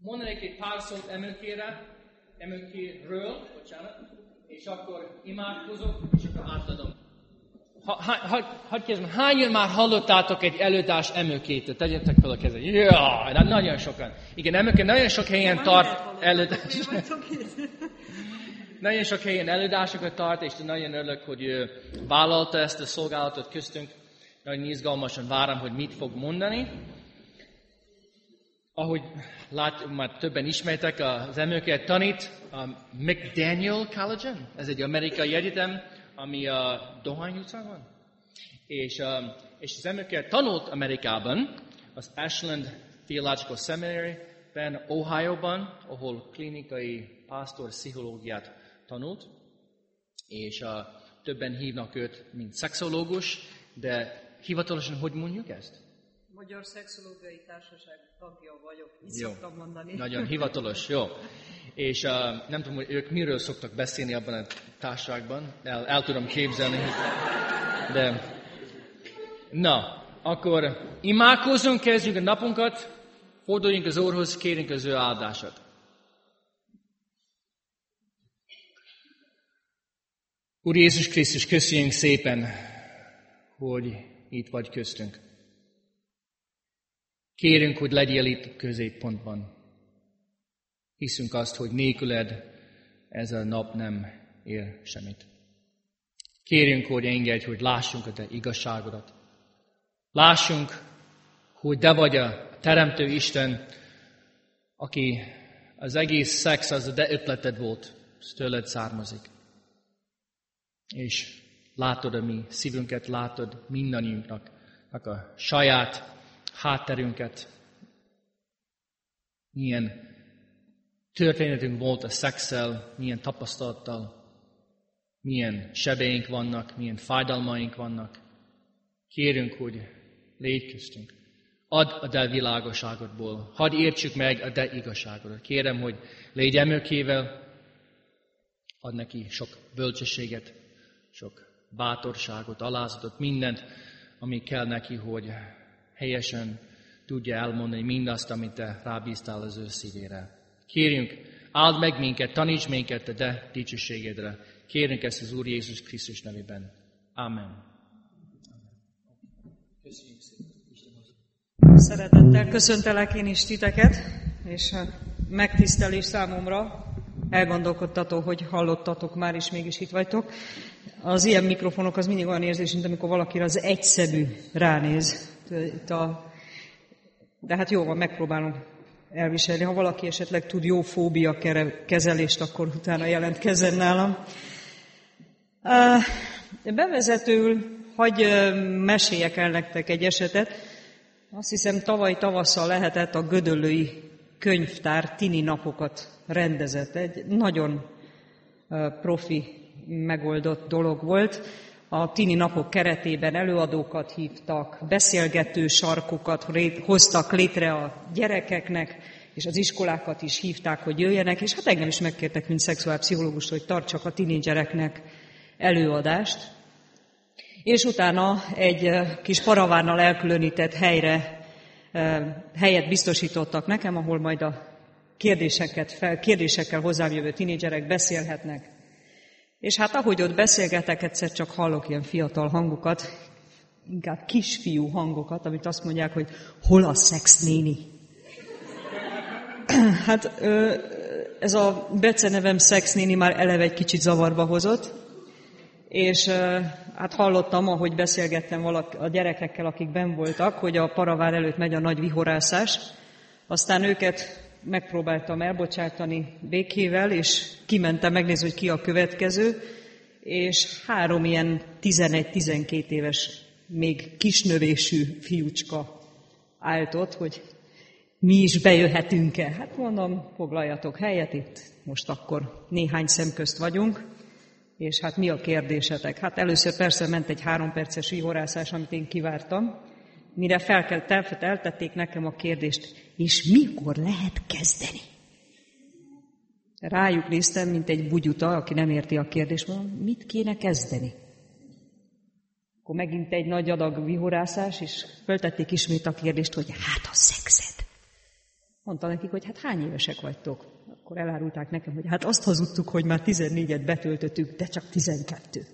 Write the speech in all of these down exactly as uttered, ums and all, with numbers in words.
mondanék egy pár szót emőkére, emőkéről, bocsánat, és akkor imádkozok, és akkor átadom. Ha, ha, ha, hadd kezdem, hányan már hallottátok egy előadás emőkétől? Tegyetek fel a kezet. Jaj, de nagyon sokan. Igen, emőké nagyon sok helyen tart előadás. Nagyon sok helyen előadásokat tart, és nagyon örülök, hogy ő vállalta ezt a szolgálatot köztünk. Nagyon izgalmasan várom, hogy mit fog mondani. Ahogy látjuk, már többen ismertek, az emőket tanít a McDaniel College-en. Ez egy amerikai egyetem, ami a Dohány utcán van. És, uh, és az emőket tanult Amerikában, az Ashland Theological Seminary-ben, Ohio-ban, ahol klinikai pásztor pszichológiát tanult, és uh, többen hívnak őt, mint szexológus, de hivatalosan hogy mondjuk ezt? Magyar Szexológiai Társaság tagja vagyok, így jó. Szoktam mondani. Nagyon hivatalos, jó. És uh, nem tudom, hogy ők miről szoktak beszélni abban a társaságban, el, el tudom képzelni, de na, akkor imádkozzunk, kezdjük a napunkat, forduljunk az Úrhoz, kérjünk az ő áldását. Úr Jézus Krisztus, köszönjünk szépen, hogy itt vagy köztünk. Kérünk, hogy legyél itt a középpontban. Hiszünk azt, hogy nélküled ez a nap nem ér semmit. Kérünk, hogy engedj, hogy lássunk a te igazságodat. Lássunk, hogy te vagy a Teremtő Isten, aki az egész szex az a te ötleted volt, ez tőled származik. És látod a mi szívünket, látod mindannyiunknak a saját hátterünket, milyen történetünk volt a szexszel, milyen tapasztalattal, milyen sebeink vannak, milyen fájdalmaink vannak. Kérünk, hogy légy köztünk. Add a te világosságodból, hadd értsük meg a te igazságodat. Kérem, hogy légy emőkével, add neki sok bölcsességet, sok bátorságot, alázatot, mindent, ami kell neki, hogy helyesen tudja elmondani mindazt, amit te rábíztál az ő szívére. Kérjünk, áld meg minket, taníts minket a te dicsőségedre. Kérjünk ezt az Úr Jézus Krisztus nevében. Amen. Köszönjük szépen. Szeretettel köszöntelek én is titeket, és megtisztelés számomra, elgondolkodtató, hogy hallottatok már, és mégis itt vagytok. Az ilyen mikrofonok az mindig olyan érzés, mint amikor valakire az egyszemű ránéz. Itt a... De hát jó van, megpróbálom elviselni. Ha valaki esetleg tud jó fóbia kezelést, akkor utána jelentkezzen nálam. Bevezetőül hagy meséljek el nektek egy esetet. Azt hiszem, tavaly tavasszal lehetett a Gödöllői Könyvtár tini napokat rendezett. Egy nagyon profi megoldott dolog volt. A tini napok keretében előadókat hívtak, beszélgető sarkokat hoztak létre a gyerekeknek, és az iskolákat is hívták, hogy jöjjenek, és hát engem is megkértek, mint szexuálpszichológust, hogy tartsak a tinédzsereknek előadást. És utána egy kis paravánnal elkülönített helyre, helyet biztosítottak nekem, ahol majd a kérdéseket fel, kérdésekkel hozzám jövő tinédzserek beszélhetnek. És hát ahogy ott beszélgetek, egyszer csak hallok ilyen fiatal hangokat, inkább kisfiú hangokat, amit azt mondják, hogy hol a szexnéni? Hát ez a becenevem szexnéni már eleve egy kicsit zavarba hozott, és hát hallottam, ahogy beszélgettem valaki, a gyerekekkel, akik benn voltak, hogy a paravár előtt megy a nagy vihorászás, aztán őket megpróbáltam elbocsátani békével, és kimentem megnézni, hogy ki a következő, és három ilyen tizenegy-tizenkét éves, még kisnövésű fiúcska állt ott, hogy mi is bejöhetünk-e. Hát mondom, foglaljatok helyet, itt most akkor néhány szem közt vagyunk, és hát mi a kérdésetek? Hát először persze ment egy három perces vihorászás, amit én kivártam, mire felkelt, eltették nekem a kérdést, és mikor lehet kezdeni? Rájuk néztem, mint egy bugyuta, aki nem érti a kérdést, mondom, mit kéne kezdeni? Akkor megint egy nagy adag vihorászás, és feltették ismét a kérdést, hogy hát a szexed. Mondta nekik, hogy hát hány évesek vagytok? Akkor elárulták nekem, hogy hát azt hazudtuk, hogy már tizennégyet betöltöttük, de csak tizenkettő.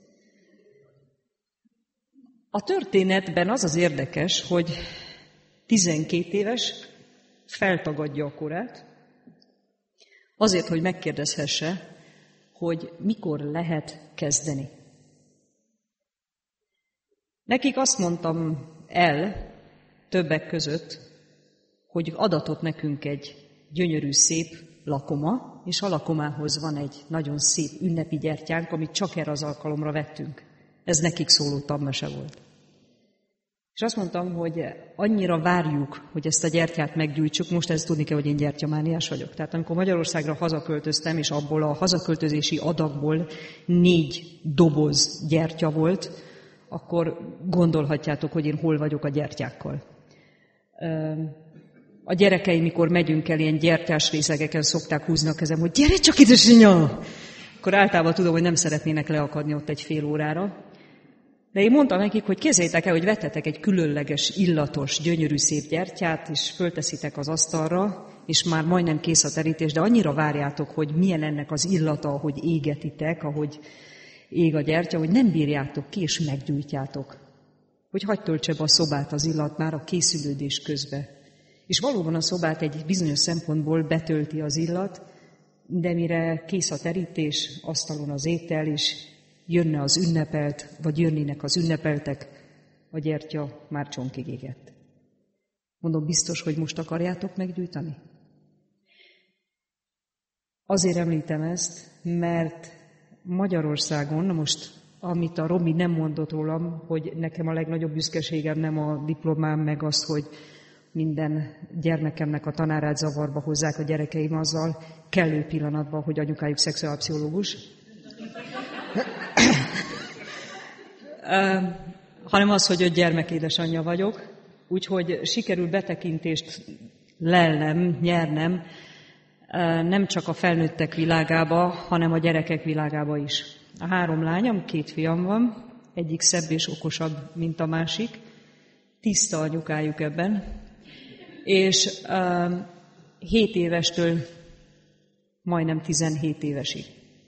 A történetben az az érdekes, hogy tizenkét éves feltagadja a korát, azért, hogy megkérdezhesse, hogy mikor lehet kezdeni. Nekik azt mondtam el, többek között, hogy adatot nekünk egy gyönyörű, szép lakoma, és a lakomához van egy nagyon szép ünnepi gyertyánk, amit csak erre az alkalomra vettünk. Ez nekik szóló tanmese volt. És azt mondtam, hogy annyira várjuk, hogy ezt a gyertyát meggyújtsuk, most ezt tudni kell, hogy én gyertyamániás vagyok. Tehát amikor Magyarországra hazaköltöztem, és abból a hazaköltözési adagból négy doboz gyertya volt, akkor gondolhatjátok, hogy én hol vagyok a gyertyákkal. A gyerekeim, mikor megyünk el, ilyen gyertyás részegeken szokták húzni a kezem, hogy gyere csak ide, Zsinya! Akkor általában tudom, hogy nem szeretnének leakadni ott egy fél órára. De én mondtam nekik, hogy képzeljétek el, hogy vettetek egy különleges, illatos, gyönyörű szép gyertyát, és fölteszitek az asztalra, és már majdnem kész a terítés, de annyira várjátok, hogy milyen ennek az illata, ahogy égetitek, ahogy ég a gyertya, hogy nem bírjátok ki, és meggyújtjátok. Hogy hadd töltse be a szobát az illat már a készülődés közben. És valóban a szobát egy bizonyos szempontból betölti az illat, de mire kész a terítés, asztalon az étel, és jönne az ünnepelt, vagy jönnének az ünnepeltek, a gyertya már csonkig égett. Mondom, biztos, hogy most akarjátok meggyújtani? Azért említem ezt, mert Magyarországon, most amit a Robi nem mondott rólam, hogy nekem a legnagyobb büszkeségem nem a diplomám, meg az, hogy minden gyermekemnek a tanárát zavarba hozzák a gyerekeim azzal, kellő pillanatban, hogy anyukájuk szexuálpszichológus. uh, hanem az, hogy öt gyermek édesanyja vagyok, úgyhogy sikerül betekintést lelnem, nyernem, uh, nem csak a felnőttek világába, hanem a gyerekek világába is. A három lányom, két fiam van, egyik szebb és okosabb, mint a másik, tiszta anyukájuk ebben, és uh, hét évestől majdnem tizenhét évesig.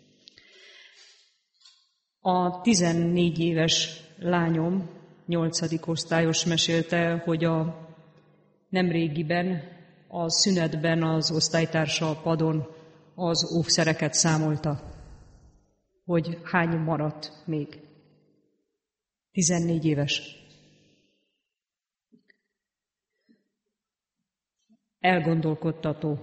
A tizennégy éves lányom, nyolcadik osztályos mesélte, hogy a nemrégiben a szünetben az osztálytársa a padon az óvszereket számolta, hogy hány maradt még. tizennégy éves. Elgondolkodtató.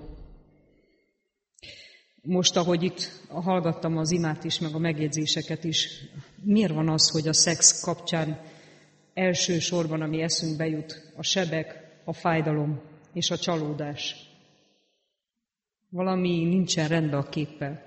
Most, ahogy itt hallgattam az imát is, meg a megjegyzéseket is, miért van az, hogy a szex kapcsán elsősorban, ami eszünkbe jut, a sebek, a fájdalom és a csalódás? Valami nincsen rendben a képpel.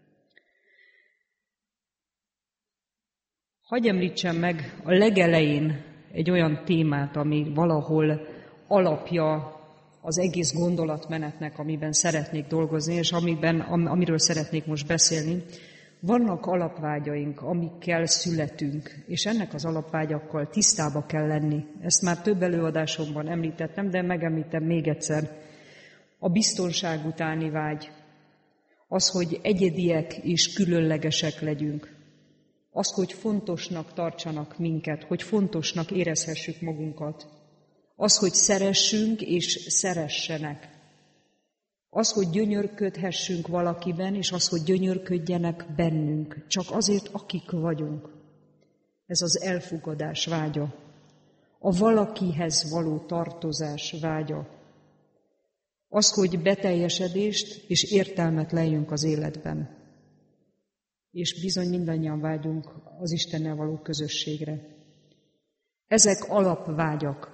Hadd említsem meg a legelején egy olyan témát, ami valahol alapja az egész gondolatmenetnek, amiben szeretnék dolgozni, és amiben, am, amiről szeretnék most beszélni. Vannak alapvágyaink, amikkel születünk, és ennek az alapvágyakkal tisztába kell lenni. Ezt már több előadásomban említettem, de megemlítem még egyszer. A biztonság utáni vágy, az, hogy egyediek és különlegesek legyünk, az, hogy fontosnak tartsanak minket, hogy fontosnak érezhessük magunkat, az, hogy szeressünk és szeressenek. Az, hogy gyönyörködhessünk valakiben, és az, hogy gyönyörködjenek bennünk. Csak azért, akik vagyunk. Ez az elfogadás vágya. A valakihez való tartozás vágya. Az, hogy beteljesedést és értelmet lejjünk az életben. És bizony mindannyian vágyunk az Istennel való közösségre. Ezek alapvágyak.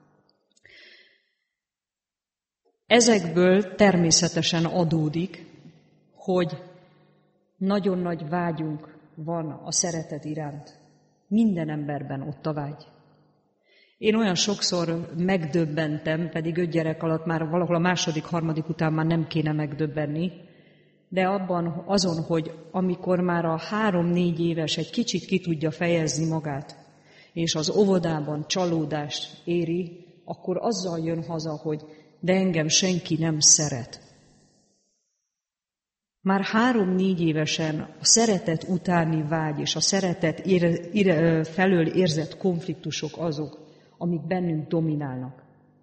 Ezekből természetesen adódik, hogy nagyon nagy vágyunk van a szeretet iránt. Minden emberben ott a vágy. Én olyan sokszor megdöbbentem, pedig öt gyerek alatt már valahol a második, harmadik után már nem kéne megdöbbenni, de abban azon, hogy amikor már a három-négy éves egy kicsit ki tudja fejezni magát, és az óvodában csalódást éri, akkor azzal jön haza, hogy de engem senki nem szeret. Már három-négy évesen a szeretet utáni vágy és a szeretet ér, ér, felől érzett konfliktusok azok, amik bennünk dominálnak.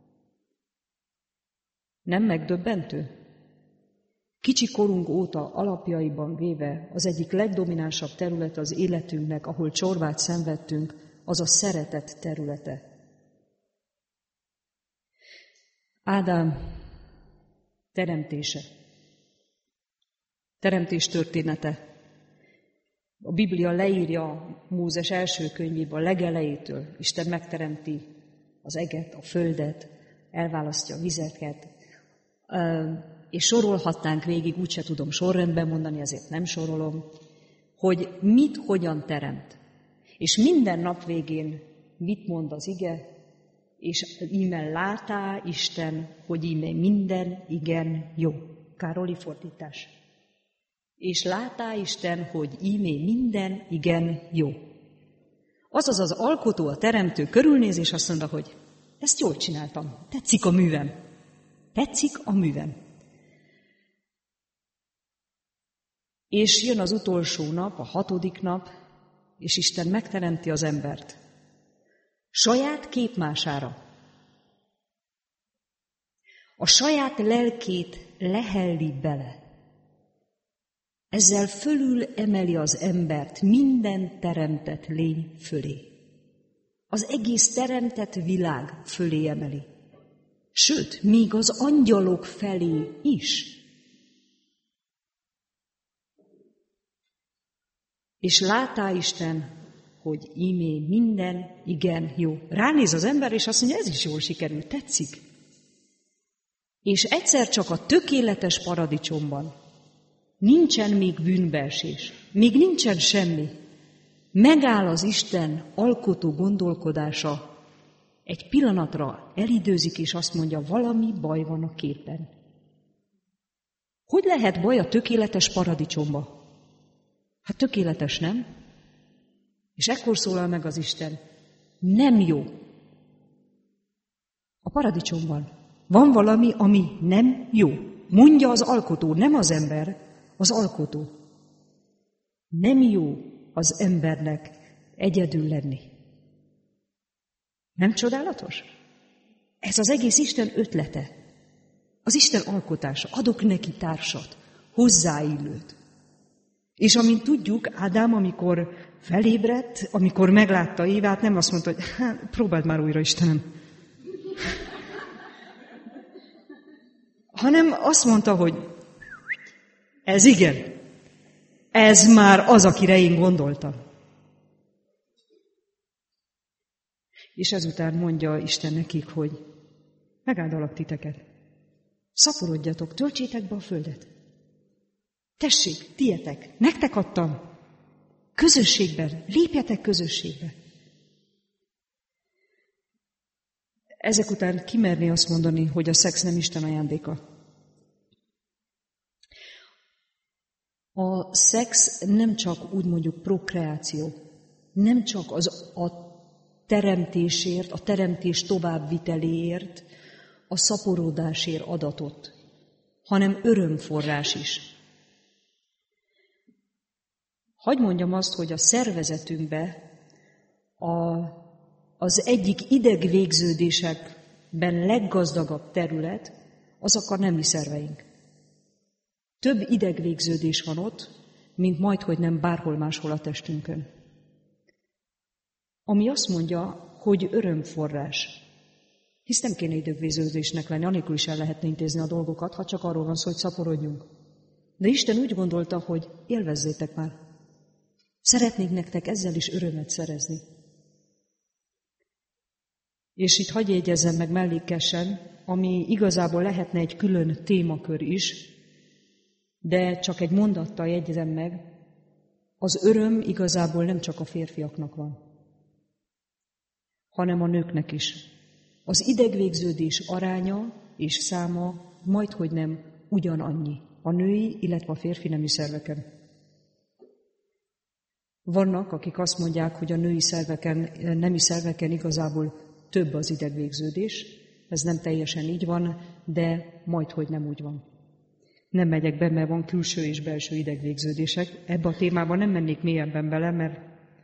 Nem megdöbbentő? Kicsi korunk óta alapjaiban véve az egyik legdominánsabb terület az életünknek, ahol csorvát szenvedtünk, az a szeretet területe. Ádám teremtése. Teremtés története. A Biblia leírja Mózes első könyvében a legelejétől. Isten megteremti az eget, a földet, elválasztja a vizeket, és sorolhatnánk végig, úgyse tudom sorrendben mondani, azért nem sorolom, hogy mit, hogyan teremt. És minden nap végén mit mond az ige, és íme látá Isten, hogy íme minden igen jó. Károli fordítás. És látá Isten, hogy ímé minden igen jó. Azaz az alkotó, a teremtő körülnéz, és azt mondta, hogy ezt jól csináltam, tetszik a művem. Tetszik a művem. És jön az utolsó nap, a hatodik nap, és Isten megteremti az embert. Saját képmására. A saját lelkét lehelli bele. Ezzel fölül emeli az embert minden teremtett lény fölé. Az egész teremtett világ fölé emeli. Sőt, még az angyalok felé is. És látá Isten, hogy ímé minden igen jó. Ránéz az ember, és azt mondja, ez is jól sikerült, tetszik. És egyszer csak a tökéletes paradicsomban nincsen még bűnbeesés, még nincsen semmi. Megáll az Isten alkotó gondolkodása, egy pillanatra elidőzik, és azt mondja, valami baj van a képen. Hogy lehet baj a tökéletes paradicsomba? Hát tökéletes, nem? És ekkor szólal meg az Isten, nem jó. A paradicsomban van valami, ami nem jó. Mondja az alkotó, nem az ember, az alkotó. Nem jó az embernek egyedül lenni. Nem csodálatos? Ez az egész Isten ötlete. Az Isten alkotása. Adok neki társat, hozzáillőt. És amint tudjuk, Ádám, amikor felébredt, amikor meglátta Évát, nem azt mondta, hogy hát, próbáld már újra, Istenem. Hanem azt mondta, hogy ez igen, ez már az, akire én gondoltam. És ezután mondja Isten nekik, hogy megáldalak titeket. Szaporodjatok, töltsétek be a földet. Tessék, tietek, nektek adtam. Közösségben, lépjetek közösségbe. Ezek után kimerné azt mondani, hogy a szex nem Isten ajándéka. A szex nem csak úgy mondjuk prokreáció, nem csak az a teremtésért, a teremtés továbbviteléért, a szaporodásért adatot, hanem örömforrás is. Hadd mondjam azt, hogy a szervezetünkbe a, az egyik idegvégződésekben leggazdagabb terület az a nemi szerveink. Több idegvégződés van ott, mint majdhogy nem bárhol máshol a testünkön. Ami azt mondja, hogy örömforrás. Hisz nem kéne idegvégződésnek lenni, anélkül is el lehetne intézni a dolgokat, ha csak arról van szó, hogy szaporodjunk. De Isten úgy gondolta, hogy élvezzétek már. Szeretnék nektek ezzel is örömet szerezni. És itt hagyj jegyezzem meg mellékesen, ami igazából lehetne egy külön témakör is, de csak egy mondattal jegyzem meg, az öröm igazából nem csak a férfiaknak van, hanem a nőknek is. Az idegvégződés aránya és száma majdhogy nem ugyanannyi a női, illetve a férfi nemi szerveken. Vannak, akik azt mondják, hogy a női szerveken, nemi szerveken igazából több az idegvégződés, ez nem teljesen így van, de majdhogy nem úgy van. Nem megyek be, mert van külső és belső idegvégződések. Ebbe a témában nem mennék mélyebben bele, mert,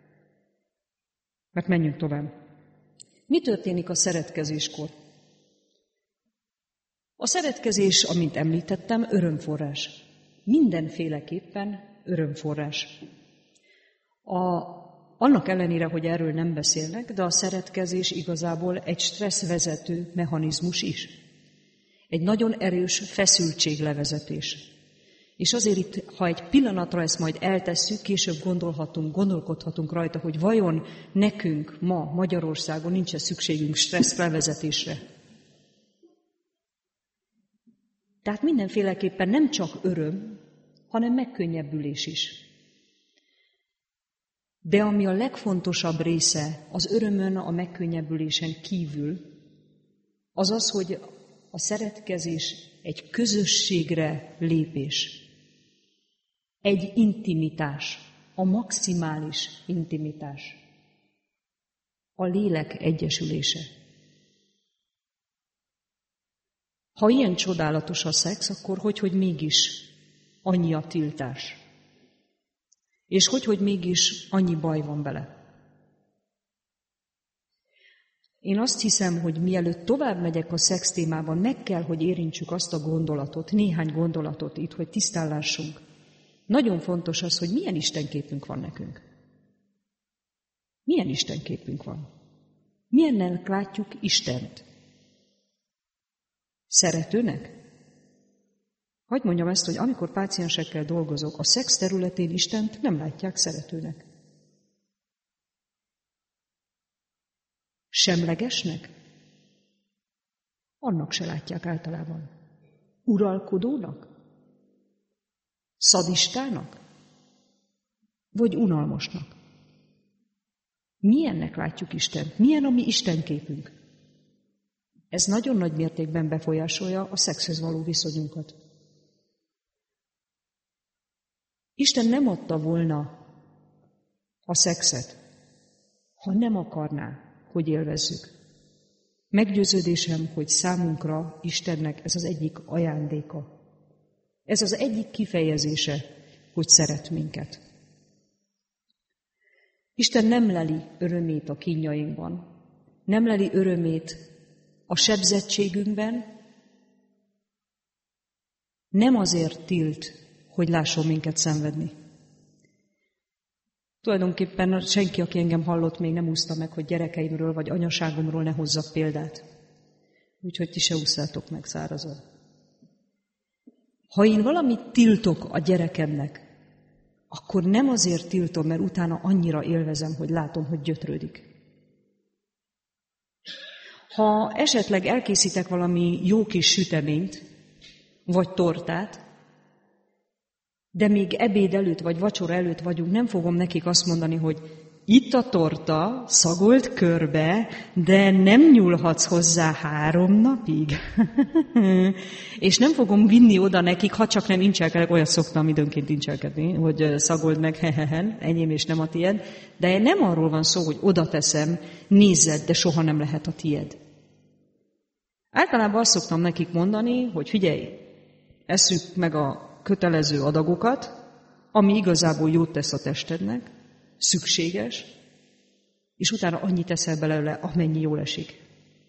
mert menjünk tovább. Mi történik a szeretkezéskor? A szeretkezés, amint említettem, örömforrás. Mindenféleképpen örömforrás. A, annak ellenére, hogy erről nem beszélnek, de a szeretkezés igazából egy stresszvezető mechanizmus is. Egy nagyon erős feszültséglevezetés. És azért itt, ha egy pillanatra ezt majd eltesszük, később gondolhatunk, gondolkodhatunk rajta, hogy vajon nekünk ma Magyarországon nincs-e szükségünk stresszlevezetésre. Tehát mindenféleképpen nem csak öröm, hanem megkönnyebbülés is. De ami a legfontosabb része az örömön, a megkönnyebbülésen kívül, az az, hogy a szeretkezés egy közösségre lépés. Egy intimitás, a maximális intimitás. A lélek egyesülése. Ha ilyen csodálatos a szex, akkor hogy, hogy mégis annyi a tiltás? És hogy, hogy mégis annyi baj van bele? Én azt hiszem, hogy mielőtt tovább megyek a szex témában, meg kell, hogy érintsük azt a gondolatot, néhány gondolatot itt, hogy tisztállásunk. Nagyon fontos az, hogy milyen istenképünk van nekünk. Milyen istenképünk van? Milyennek látjuk Istent? Szeretőnek? Hadd mondjam ezt, hogy amikor páciensekkel dolgozok, a szex területén Istent nem látják szeretőnek. Semlegesnek? Annak se látják általában. Uralkodónak? Szadistának? Vagy unalmasnak? Milyennek látjuk Istent? Milyen a mi istenképünk? Ez nagyon nagy mértékben befolyásolja a szexhez való viszonyunkat. Isten nem adta volna a szexet, ha nem akarná, hogy élvezzük. Meggyőződésem, hogy számunkra Istennek ez az egyik ajándéka. Ez az egyik kifejezése, hogy szeret minket. Isten nem leli örömét a kínjainkban, nem leli örömét a sebzettségünkben, nem azért tilt, hogy lásson minket szenvedni. Tulajdonképpen senki, aki engem hallott, még nem úszta meg, hogy gyerekeimről vagy anyaságomról ne hozzak példát. Úgyhogy ti se ússzátok meg szárazon. Ha én valamit tiltok a gyerekemnek, akkor nem azért tiltom, mert utána annyira élvezem, hogy látom, hogy gyötrődik. Ha esetleg elkészítek valami jó kis süteményt, vagy tortát, de még ebéd előtt, vagy vacsora előtt vagyunk, nem fogom nekik azt mondani, hogy itt a torta, szagolt körbe, de nem nyúlhatsz hozzá három napig. És nem fogom vinni oda nekik, ha csak nem incselkedek, olyat szoktam időnként incselkedni, hogy szagold meg, hehehen, enyém és nem a tied. De nem arról van szó, hogy oda teszem, nézzed, de soha nem lehet a tied. Általában azt szoktam nekik mondani, hogy figyelj, esszük meg a kötelező adagokat, ami igazából jót tesz a testednek, szükséges, és utána annyit teszel belőle, amennyi jól esik.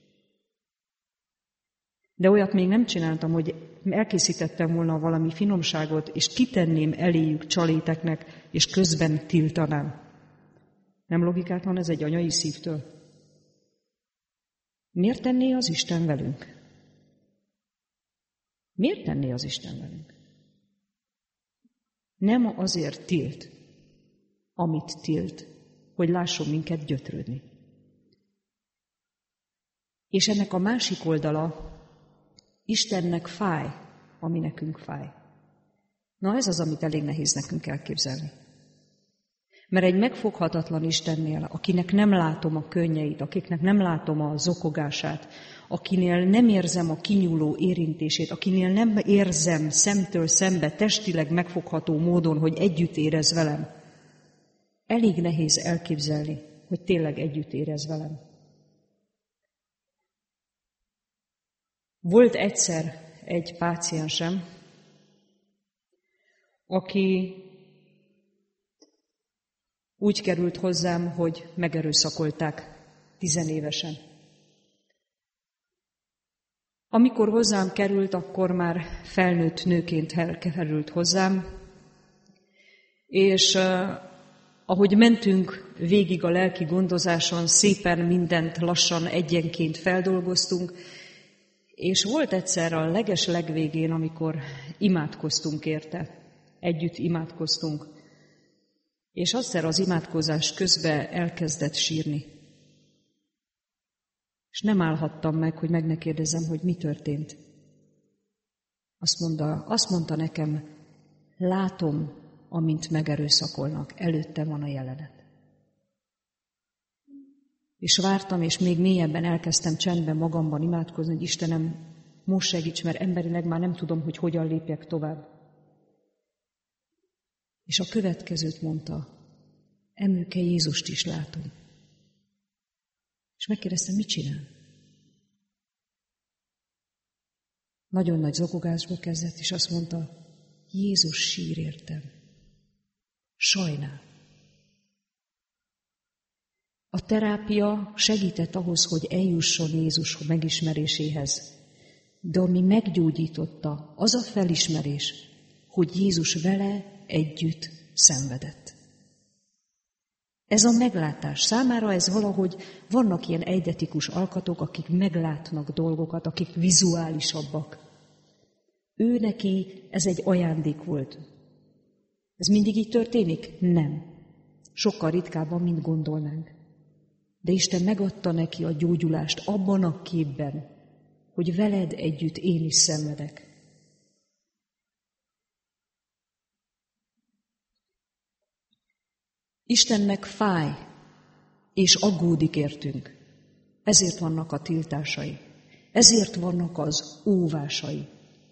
De olyat még nem csináltam, hogy elkészítettem volna valami finomságot, és kitenném eléjük csaléteknek, és közben tiltanám. Nem logikátlan ez egy anyai szívtől? Miért tenné az Isten velünk? Miért tenné az Isten velünk? Nem azért tilt, amit tilt, hogy lásson minket gyötrődni. És ennek a másik oldala, Istennek fáj, ami nekünk fáj. Na ez az, amit elég nehéz nekünk elképzelni. Mert egy megfoghatatlan Istennél, akinek nem látom a könnyeit, akiknek nem látom a zokogását, akinél nem érzem a kinyúló érintését, akinél nem érzem szemtől szembe, testileg megfogható módon, hogy együtt érez velem, elég nehéz elképzelni, hogy tényleg együtt érez velem. Volt egyszer egy páciensem, aki úgy került hozzám, hogy megerőszakolták tizenévesen. Amikor hozzám került, akkor már felnőtt nőként került hozzám, és uh, ahogy mentünk végig a lelki gondozáson, szépen mindent lassan egyenként feldolgoztunk, és volt egyszer a leges legvégén, amikor imádkoztunk érte, együtt imádkoztunk, és aztán az imádkozás közben elkezdett sírni. És nem állhattam meg, hogy meg ne kérdezzem, hogy mi történt. Azt mondta, azt mondta nekem, látom, amint megerőszakolnak, előtte van a jelenet. És vártam, és még mélyebben elkezdtem csendben magamban imádkozni, hogy Istenem, most segíts, mert emberileg már nem tudom, hogy hogyan lépjek tovább. És a következőt mondta, Emőke, Jézust is látom. És megkérdeztem, mit csinál? Nagyon nagy zokogásba kezdett, és azt mondta, Jézus sír értem. Sajnál. A terápia segített ahhoz, hogy eljusson Jézus megismeréséhez. De ami meggyógyította, az a felismerés, hogy Jézus vele együtt szenvedett. Ez a meglátás. Számára ez valahogy, vannak ilyen eidetikus alkatok, akik meglátnak dolgokat, akik vizuálisabbak. Ő neki ez egy ajándék volt. Ez mindig így történik? Nem. Sokkal ritkábban, mint gondolnánk. De Isten megadta neki a gyógyulást abban a képben, hogy veled együtt én is szenvedek. Istennek fáj, és aggódik értünk. Ezért vannak a tiltásai. Ezért vannak az óvásai.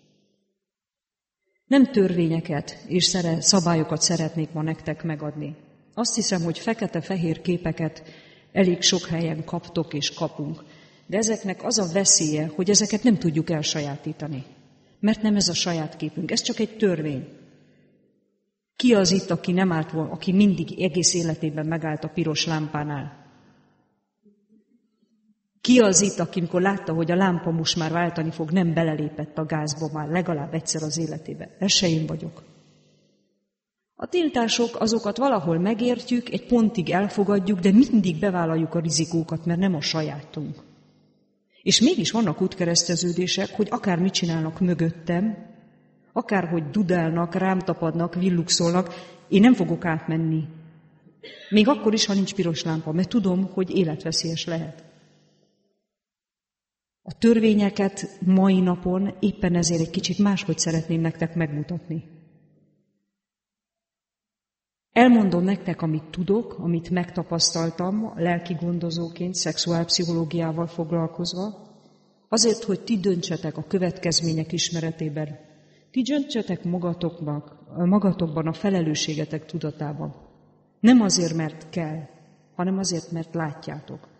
Nem törvényeket és szabályokat szeretnék ma nektek megadni. Azt hiszem, hogy fekete-fehér képeket elég sok helyen kaptok és kapunk. De ezeknek az a veszélye, hogy ezeket nem tudjuk elsajátítani. Mert nem ez a saját képünk, ez csak egy törvény. Ki az itt, aki nem állt volna, aki mindig egész életében megállt a piros lámpánál? Ki az itt, aki amikor látta, hogy a lámpa most már váltani fog, nem belelépett a gázba már legalább egyszer az életében? Ez se én vagyok. A tiltások, azokat valahol megértjük, egy pontig elfogadjuk, de mindig bevállaljuk a rizikókat, mert nem a sajátunk. És mégis vannak útkereszteződések, hogy akármit csinálnak mögöttem, akárhogy dudálnak, rám tapadnak, villukszolnak, én nem fogok átmenni. Még akkor is, ha nincs piros lámpa, mert tudom, hogy életveszélyes lehet. A törvényeket mai napon éppen ezért egy kicsit máshogy szeretném nektek megmutatni. Elmondom nektek, amit tudok, amit megtapasztaltam lelki gondozóként, szexuálpszichológiával foglalkozva, azért, hogy ti döntsetek a következmények ismeretében. Ti döntsetek magatokban, magatokban a felelősségetek tudatában. Nem azért, mert kell, hanem azért, mert látjátok.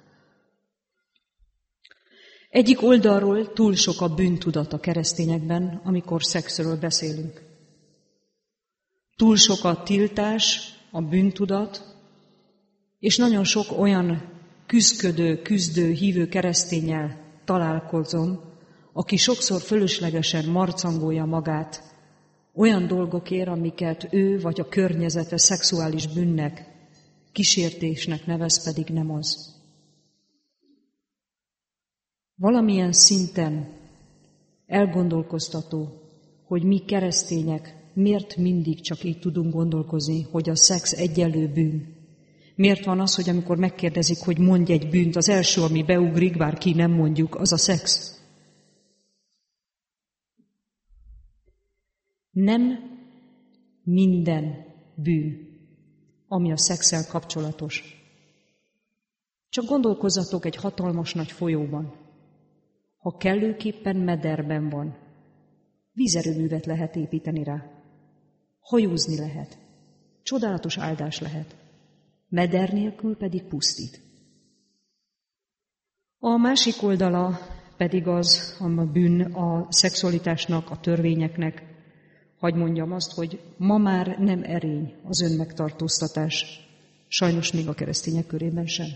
Egyik oldalról túl sok a bűntudat a keresztényekben, amikor szexről beszélünk. Túl sok a tiltás, a bűntudat, és nagyon sok olyan küzdködő, küzdő, hívő kereszténnyel találkozom, aki sokszor fölöslegesen marcangolja magát olyan dolgokért, amiket ő vagy a környezete szexuális bűnnek, kísértésnek nevez, pedig nem az. Valamilyen szinten elgondolkoztató, hogy mi keresztények miért mindig csak így tudunk gondolkozni, hogy a szex egyenlő bűn. Miért van az, hogy amikor megkérdezik, hogy mondj egy bűnt, az első, ami beugrik, bár ki nem mondjuk, az a szex. Nem minden bűn, ami a szexszel kapcsolatos. Csak gondolkozzatok egy hatalmas nagy folyóban. Ha kellőképpen mederben van, vízerőművet lehet építeni rá. Hajózni lehet. Csodálatos áldás lehet. Meder nélkül pedig pusztít. A másik oldala pedig az, a bűn a szexualitásnak, a törvényeknek. Hagy mondjam azt, hogy ma már nem erény az önmegtartóztatás, sajnos még a keresztények körében sem.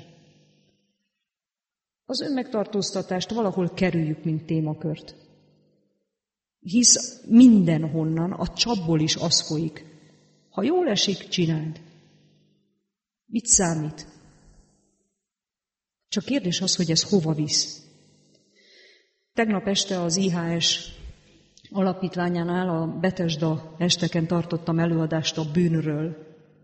Az önmegtartóztatást valahol kerüljük, mint témakört. Hisz mindenhonnan, a csapból is az folyik. Ha jól esik, csináld. Mit számít? Csak kérdés az, hogy ez hova visz. Tegnap este az i há es alapítványánál a Betesda esteken tartottam előadást a bűnről.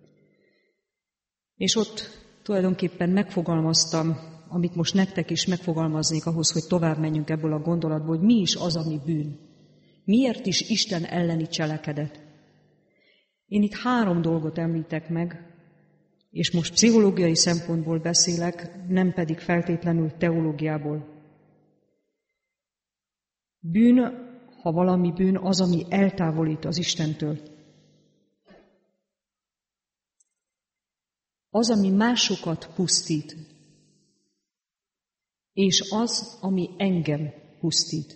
És ott tulajdonképpen megfogalmaztam, amit most nektek is megfogalmaznék ahhoz, hogy tovább menjünk ebből a gondolatból, hogy mi is az, ami bűn. Miért is Isten elleni cselekedet? Én itt három dolgot említek meg, és most pszichológiai szempontból beszélek, nem pedig feltétlenül teológiából. Bűn, ha valami bűn, az, ami eltávolít az Istentől. Az, ami másokat pusztít, és az, ami engem pusztít.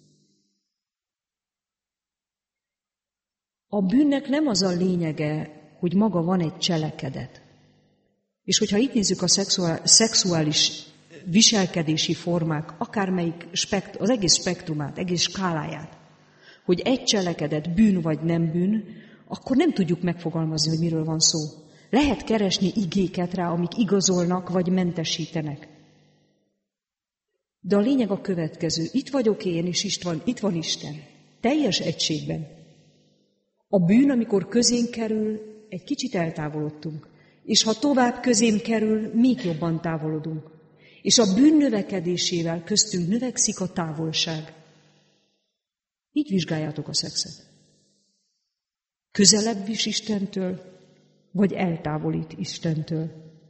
A bűnnek nem az a lényege, hogy maga van egy cselekedet. És hogyha itt nézzük a szexuális viselkedési formák, akármelyik spekt, az egész spektrumát, egész skáláját, hogy egy cselekedet bűn vagy nem bűn, akkor nem tudjuk megfogalmazni, hogy miről van szó. Lehet keresni igéket rá, amik igazolnak vagy mentesítenek. De a lényeg a következő. Itt vagyok én, és itt van, itt van Isten. Teljes egységben. A bűn, amikor közénk kerül, egy kicsit eltávolodtunk. És ha tovább közém kerül, még jobban távolodunk. És a bűn növekedésével köztünk növekszik a távolság. Így vizsgáljátok a szexet. Közelebb is Istentől, vagy eltávolít Istentől.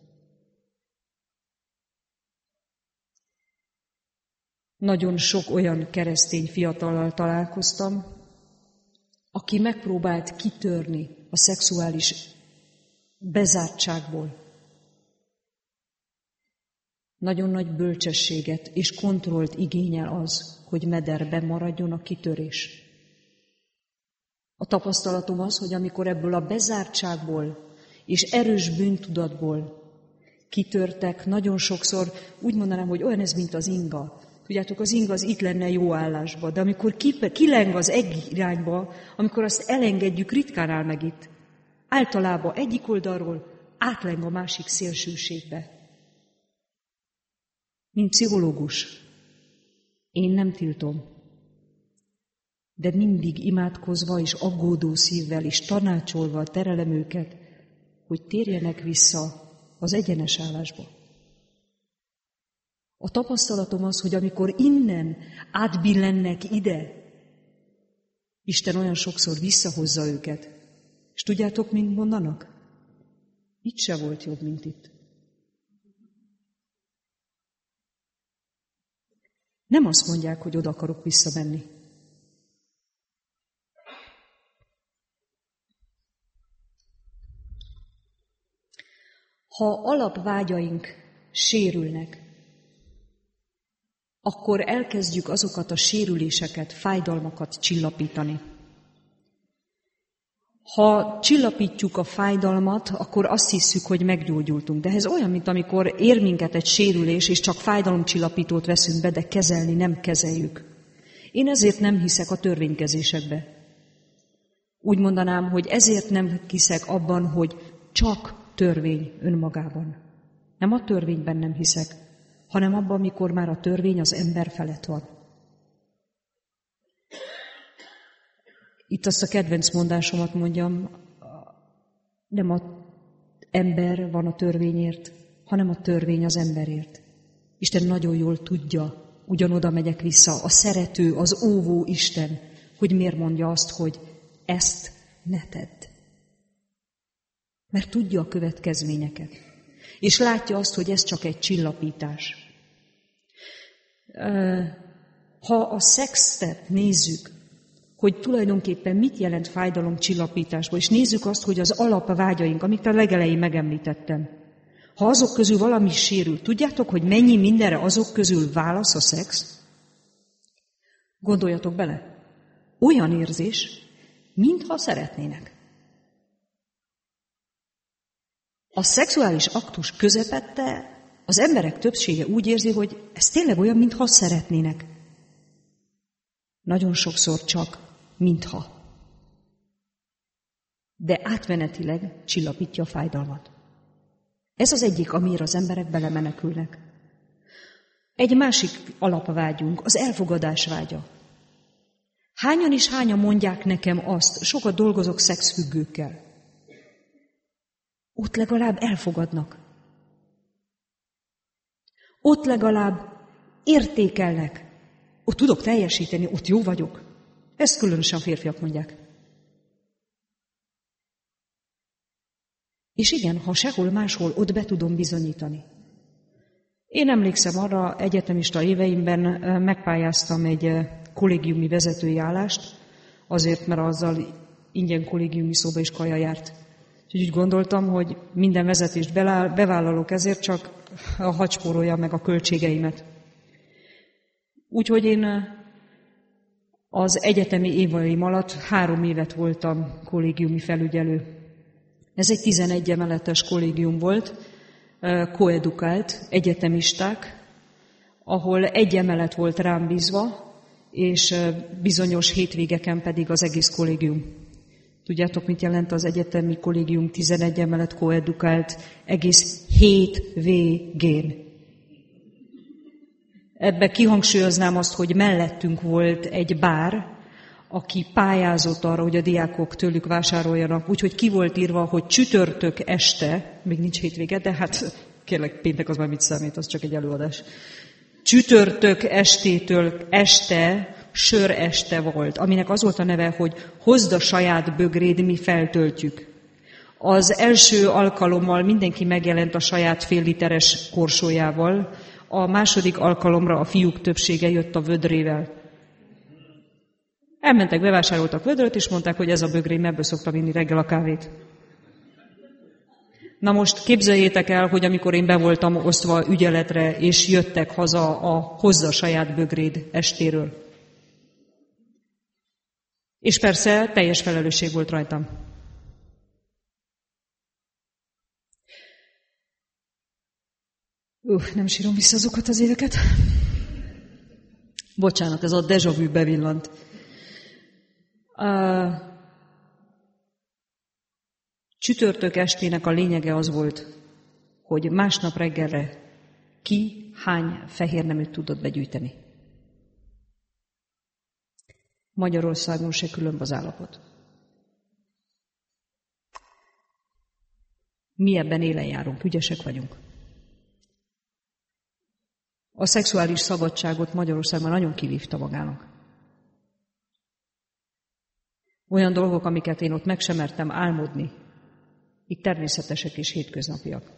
Nagyon sok olyan keresztény fiatallal találkoztam, aki megpróbált kitörni a szexuális bezártságból. Nagyon nagy bölcsességet és kontrollt igényel az, hogy mederben maradjon a kitörés. A tapasztalatom az, hogy amikor ebből a bezártságból és erős bűntudatból kitörtek, nagyon sokszor úgy mondanám, hogy olyan ez, mint az inga. Tudjátok, az inga az itt lenne jó állásba, de amikor kileng az egy irányba, amikor azt elengedjük, ritkán áll meg itt. Általában egyik oldalról átleng a másik szélsőségbe. Mint pszichológus, én nem tiltom, de mindig imádkozva és aggódó szívvel és tanácsolva terelem őket, hogy térjenek vissza az egyenes állásba. A tapasztalatom az, hogy amikor innen átbillennek ide, Isten olyan sokszor visszahozza őket. És tudjátok, mint mondanak? Itt se volt jobb, mint itt. Nem azt mondják, hogy oda akarok visszamenni. Ha alapvágyaink sérülnek, akkor elkezdjük azokat a sérüléseket, fájdalmakat csillapítani. Ha csillapítjuk a fájdalmat, akkor azt hiszük, hogy meggyógyultunk. De ez olyan, mint amikor ér minket egy sérülés, és csak fájdalomcsillapítót veszünk be, de kezelni nem kezeljük. Én ezért nem hiszek a törvénykezésekbe. Úgy mondanám, hogy ezért nem hiszek abban, hogy csak törvény önmagában. Nem a törvényben nem hiszek, hanem abban, amikor már a törvény az ember felett van. Itt azt a kedvenc mondásomat mondjam, nem az ember van a törvényért, hanem a törvény az emberért. Isten nagyon jól tudja, ugyanoda megyek vissza, a szerető, az óvó Isten, hogy miért mondja azt, hogy ezt ne tedd. Mert tudja a következményeket. És látja azt, hogy ez csak egy csillapítás. Ha a szextet nézzük, hogy tulajdonképpen mit jelent fájdalomcsillapításból, és nézzük azt, hogy az alapvágyaink, amit a legelején megemlítettem, ha azok közül valami sérül, tudjátok, hogy mennyi mindenre azok közül válasz a szex? Gondoljatok bele, olyan érzés, mintha szeretnének. A szexuális aktus közepette az emberek többsége úgy érzi, hogy ez tényleg olyan, mintha szeretnének. Nagyon sokszor csak mintha. De átmenetileg csillapítja a fájdalmat. Ez az egyik, amire az emberek belemenekülnek. Egy másik alapvágyunk, az elfogadás vágya. Hányan és hányan mondják nekem azt, sokat dolgozok szexfüggőkkel. Ott legalább elfogadnak. Ott legalább értékelnek. Ott tudok teljesíteni, ott jó vagyok. Ezt különösen férfiak mondják. És igen, ha sehol máshol, ott be tudom bizonyítani. Én emlékszem arra, egyetemista éveimben megpályáztam egy kollégiumi vezetői állást, azért, mert azzal ingyen kollégiumi szóba is kaja járt. Úgyhogy úgy gondoltam, hogy minden vezetést bevállalok ezért, csak a hadspórolja meg a költségeimet. Úgyhogy én az egyetemi évaim alatt három évet voltam kollégiumi felügyelő. Ez egy tizenegy emeletes kollégium volt, koedukált egyetemisták, ahol egy emelet volt rám bízva, és bizonyos hétvégeken pedig az egész kollégium. Tudjátok, mit jelent az egyetemi kollégium tizenegy emelet koedukált egész hétvégén? Ebbe kihangsúlyoznám azt, hogy mellettünk volt egy bár, aki pályázott arra, hogy a diákok tőlük vásároljanak, úgyhogy ki volt írva, hogy csütörtök este, még nincs hétvége, de hát kérlek, péntek az már mit számít, az csak egy előadás. Csütörtök estétől este, sör este volt, aminek az volt a neve, hogy hozd a saját bögréd, mi feltöltjük. Az első alkalommal mindenki megjelent a saját fél literes korsójával, a második alkalomra a fiúk többsége jött a vödrével. Elmentek, bevásároltak vödröt, és mondták, hogy ez a bögrém, ebből szoktam inni reggel a kávét. Na most képzeljétek el, hogy amikor én be voltam osztva ügyeletre, és jöttek haza a hozza saját bögréd estéről. És persze teljes felelősség volt rajtam. Uh, nem sírom vissza azokat az éveket. Bocsánat, ez a déjà vu bevillant. Uh, csütörtök estének a lényege az volt, hogy másnap reggelre ki hány fehér neműt tudott begyűjteni. Magyarországon se különb az állapot. Mi ebben élen járunk, ügyesek vagyunk. A szexuális szabadságot Magyarországon nagyon kivívta magának. Olyan dolgok, amiket én ott meg sem mertem álmodni, itt természetesek és hétköznapiak.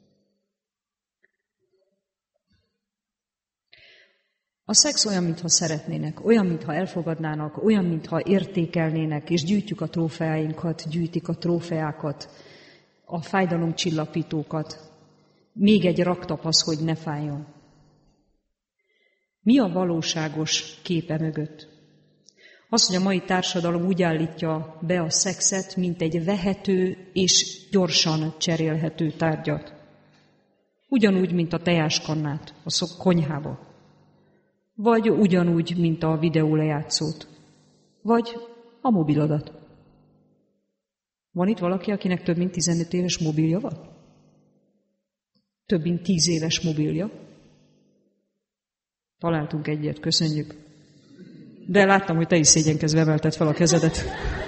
A szex olyan, mintha szeretnének, olyan, mintha elfogadnának, olyan, mintha értékelnének, és gyűjtjük a trófeáinkat, gyűjtik a trófeákat, a fájdalomcsillapítókat. Még egy raktapasz, hogy ne fájjon. Mi a valóságos képe mögött? Az, hogy a mai társadalom úgy állítja be a szexet, mint egy vehető és gyorsan cserélhető tárgyat. Ugyanúgy, mint a tejáskannát a konyhába. Vagy ugyanúgy, mint a videólejátszót. Vagy a mobilodat. Van itt valaki, akinek több mint tizenöt éves mobilja van? Több mint tíz éves mobilja? Találtunk egyet, köszönjük. De láttam, hogy te is szégyenkezve emelted fel a kezedet.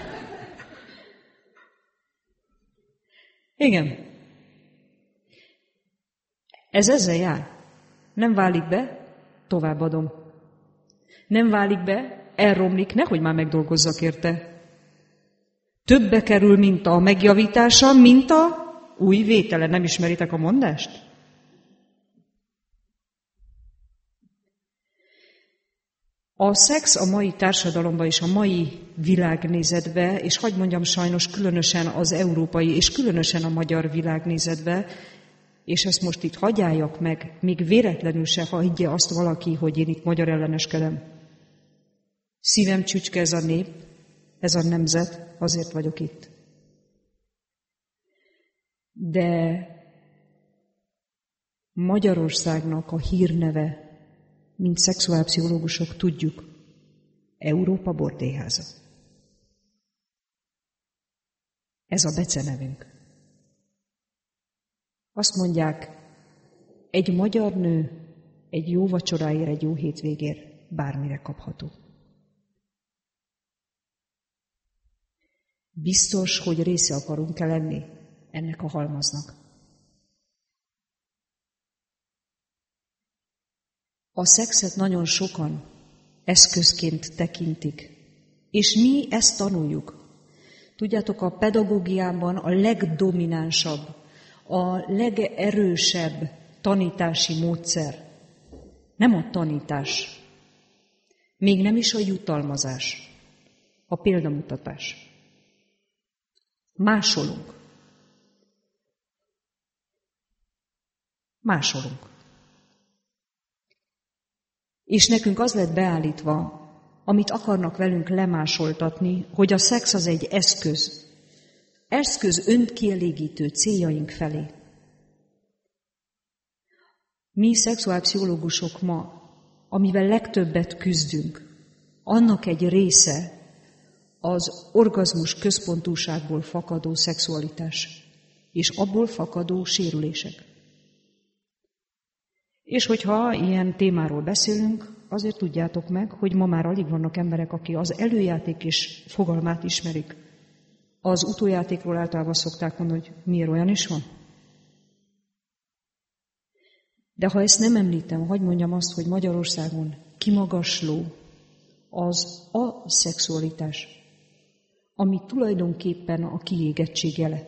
Igen. Ez ezzel jár. Nem válik be, továbbadom. Nem válik be, elromlik, nehogy már megdolgozzak érte. Többe kerül, mint a megjavítása, mint a új vétele. Nem ismeritek a mondást? A szex a mai társadalomban és a mai világnézetbe, és hadd mondjam sajnos különösen az európai és különösen a magyar világnézetbe, és ezt most itt hagyjáljak meg, még véletlenül se hagyja azt valaki, hogy én itt magyar elleneskedem. Szívem csücske ez a nép, ez a nemzet, azért vagyok itt. De Magyarországnak a hírneve, mint szexuálpszichológusok tudjuk, Európa bordélyháza. Ez a becenevünk. Azt mondják, egy magyar nő egy jó vacsoráért, egy jó hétvégér bármire kapható. Biztos, hogy része akarunk-e lenni ennek a halmaznak. A szexet nagyon sokan eszközként tekintik, és mi ezt tanuljuk. Tudjátok, a pedagógiában a legdominánsabb, a legerősebb tanítási módszer nem a tanítás, még nem is a jutalmazás, a példamutatás. Másolunk. Másolunk. És nekünk az lett beállítva, amit akarnak velünk lemásoltatni, hogy a szex az egy eszköz. Eszköz önkielégítő céljaink felé. Mi szexuálpszichológusok ma, amivel legtöbbet küzdünk, annak egy része az orgazmus központúságból fakadó szexualitás, és abból fakadó sérülések. És hogyha ilyen témáról beszélünk, azért tudjátok meg, hogy ma már alig vannak emberek, akik az előjáték és fogalmát ismerik. Az utójátékról általában szokták mondani, hogy miért olyan is van. De ha ezt nem említem, hadd mondjam azt, hogy Magyarországon kimagasló az a szexualitás, ami tulajdonképpen a kiégettség jele.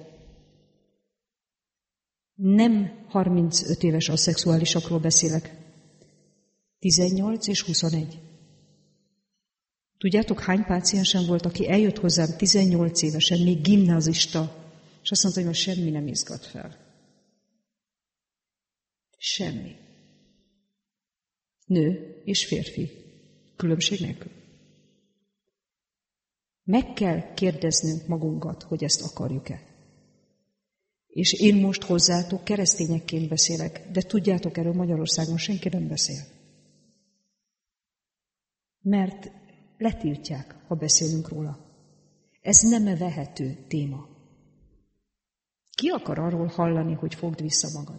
Nem harmincöt éves aszexuálisakról beszélek. tizennyolc és huszonegy. Tudjátok, hány páciensem volt, aki eljött hozzám tizennyolc évesen, még gimnazista, és azt mondta, hogy most semmi nem izgat fel. Semmi. Nő és férfi. Különbség nélkül. Meg kell kérdeznünk magunkat, hogy ezt akarjuk-e. És én most hozzátok keresztényekként beszélek, de tudjátok, erről Magyarországon senki nem beszél. Mert letiltják, ha beszélünk róla. Ez nem vehető téma. Ki akar arról hallani, hogy fogd vissza magad?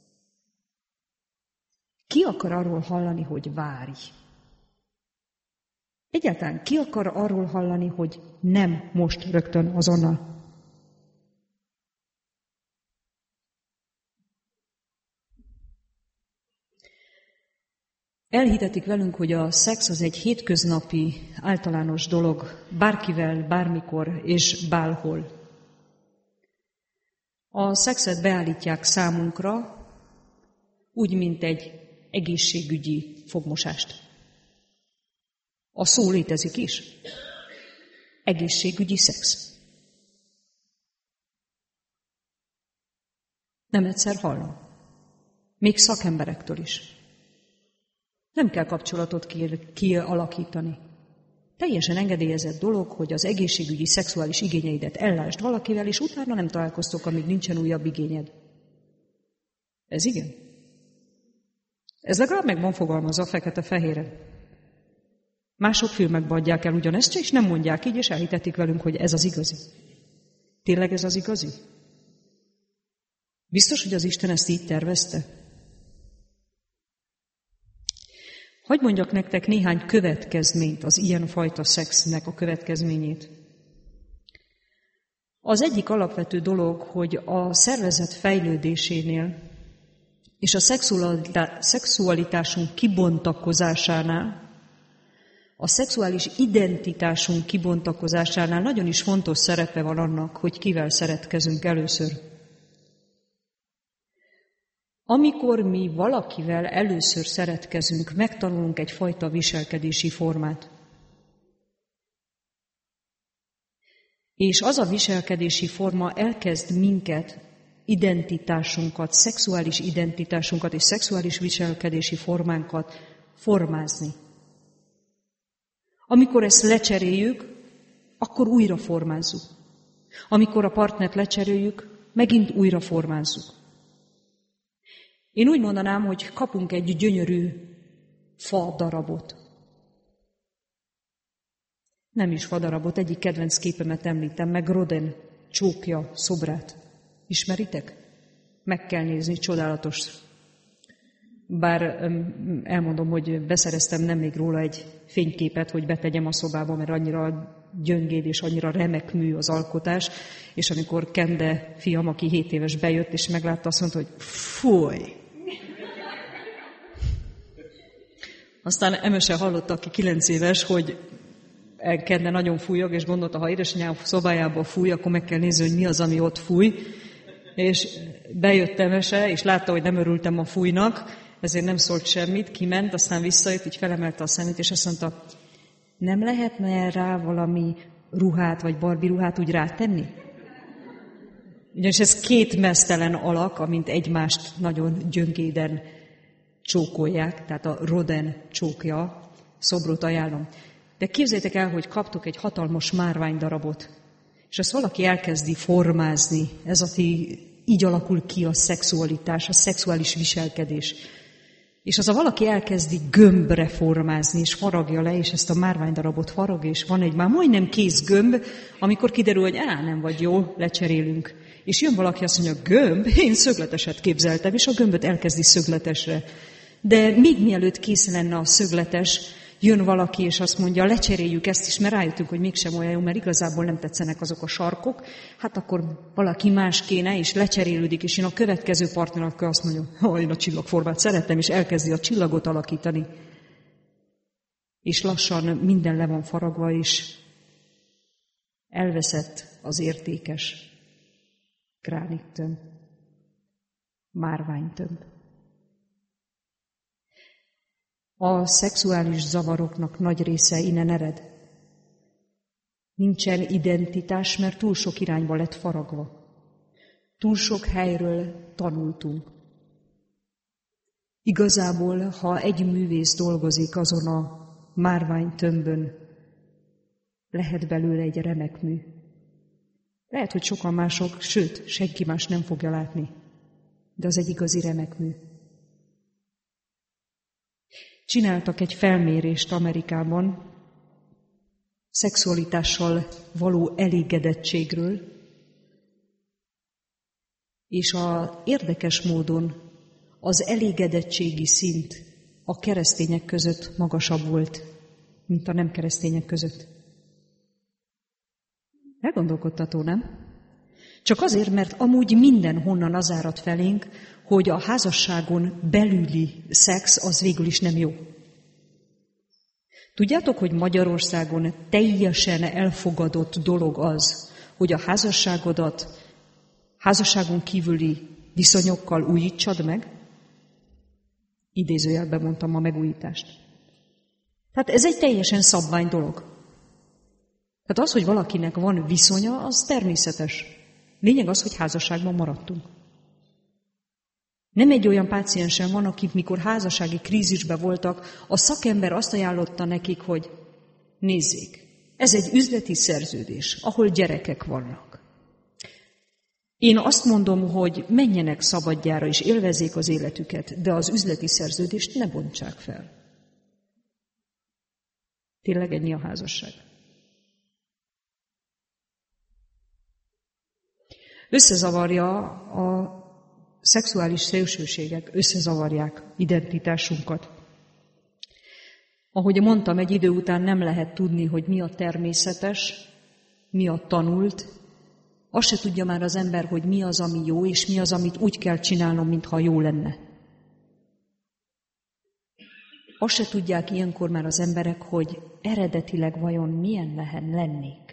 Ki akar arról hallani, hogy várj? Egyáltalán ki akar arról hallani, hogy nem most rögtön azonnal? Elhitetik velünk, hogy a szex az egy hétköznapi, általános dolog, bárkivel, bármikor és bárhol. A szexet beállítják számunkra, úgy, mint egy egészségügyi fogmosást. A szó létezik is. Egészségügyi szex. Nem egyszer hallom. Még szakemberektől is. Nem kell kapcsolatot kialakítani. Teljesen engedélyezett dolog, hogy az egészségügyi szexuális igényeidet ellásd valakivel, és utána nem találkoztok, amíg nincsen újabb igényed. Ez igen. Ez legalább meg van fogalmazva fekete-fehére. Mások filmekben adják el ugyanezt, és nem mondják így, és elhitetik velünk, hogy ez az igazi. Tényleg ez az igazi? Biztos, hogy az Isten ezt így tervezte? Hadd mondjak nektek néhány következményt, az ilyenfajta szexnek a következményét. Az egyik alapvető dolog, hogy a szervezet fejlődésénél és a szexualitásunk kibontakozásánál, a szexuális identitásunk kibontakozásánál nagyon is fontos szerepe van annak, hogy kivel szeretkezünk először. Amikor mi valakivel először szeretkezünk, megtanulunk egyfajta viselkedési formát. És az a viselkedési forma elkezd minket, identitásunkat, szexuális identitásunkat és szexuális viselkedési formánkat formázni. Amikor ezt lecseréljük, akkor újra formázzuk. Amikor a partnert lecseréljük, megint újra formázzuk. Én úgy mondanám, hogy kapunk egy gyönyörű fa darabot. Nem is fa darabot, egyik kedvenc képemet említem meg, Rodin csókja szobrát. Ismeritek? Meg kell nézni, csodálatos. Bár elmondom, hogy beszereztem nem még róla egy fényképet, hogy betegyem a szobába, mert annyira gyöngéd és annyira remek mű az alkotás, és amikor Kende fiam, aki hét éves bejött, és meglátta, azt mondta, hogy fúj! Aztán Emese hallotta, aki kilenc éves, hogy Kende nagyon fújog, és gondolta, ha édesanyám szobájába fúj, akkor meg kell nézni, hogy mi az, ami ott fúj. És bejött Emese, és látta, hogy nem örültem a fújnak, ezért nem szólt semmit, kiment, aztán visszajött, így felemelte a szemét, és azt mondta, nem lehetne rá valami ruhát, vagy Barbie ruhát úgy rátenni? Ugyanis ez két meztelen alak, amint egymást nagyon gyöngéden csókolják, tehát a Rodin csókja, szobrot ajánlom. De képzeljétek el, hogy kaptok egy hatalmas márványdarabot, és azt valaki elkezdi formázni, ez a ti, így alakul ki a szexualitás, a szexuális viselkedés. És az a valaki elkezdi gömbre formázni, és faragja le, és ezt a márványdarabot farag, és van egy már majdnem kész gömb, amikor kiderül, hogy á, nem vagy jó, lecserélünk. És jön valaki, azt mondja, gömb, én szögleteset képzeltem, és a gömböt elkezdi szögletesre. De még mielőtt kész lenne a szögletes, jön valaki, és azt mondja, lecseréljük ezt is, mert rájöttünk, hogy mégsem olyan jó, mert igazából nem tetszenek azok a sarkok, hát akkor valaki más kéne, és lecserélődik, és én a következő partnernek azt mondja, ha én a csillagformát szeretem, és elkezdi a csillagot alakítani. És lassan minden le van faragva, és elveszett az értékes gránittömb, márványtömb. A szexuális zavaroknak nagy része innen ered. Nincsen identitás, mert túl sok irányba lett faragva. Túl sok helyről tanultunk. Igazából, ha egy művész dolgozik azon a márványtömbön, lehet belőle egy remek mű. Lehet, hogy sokan mások, sőt, senki más nem fogja látni, de az egy igazi remek mű. Csináltak egy felmérést Amerikában szexualitással való elégedettségről, és a érdekes módon az elégedettségi szint a keresztények között magasabb volt, mint a nem keresztények között. Elgondolkodtató, nem? Csak azért, mert amúgy mindenhonnan az árad felénk, hogy a házasságon belüli szex az végül is nem jó. Tudjátok, hogy Magyarországon teljesen elfogadott dolog az, hogy a házasságodat házasságon kívüli viszonyokkal újítsad meg? Idézőjelben mondtam a megújítást. Tehát ez egy teljesen szabvány dolog. Tehát az, hogy valakinek van viszonya, az természetes. Lényeg az, hogy házasságban maradtunk. Nem egy olyan páciensen van, akik mikor házassági krízisben voltak, a szakember azt ajánlotta nekik, hogy nézzék, ez egy üzleti szerződés, ahol gyerekek vannak. Én azt mondom, hogy menjenek szabadjára és élvezzék az életüket, de az üzleti szerződést ne bontsák fel. Tényleg ennyi a házasság. Összezavarja a szexuális szélsőségek, összezavarják identitásunkat. Ahogy mondtam, egy idő után nem lehet tudni, hogy mi a természetes, mi a tanult. Azt se tudja már az ember, hogy mi az, ami jó, és mi az, amit úgy kell csinálnom, mintha jó lenne. Azt se tudják ilyenkor már az emberek, hogy eredetileg vajon milyen lehet lennék.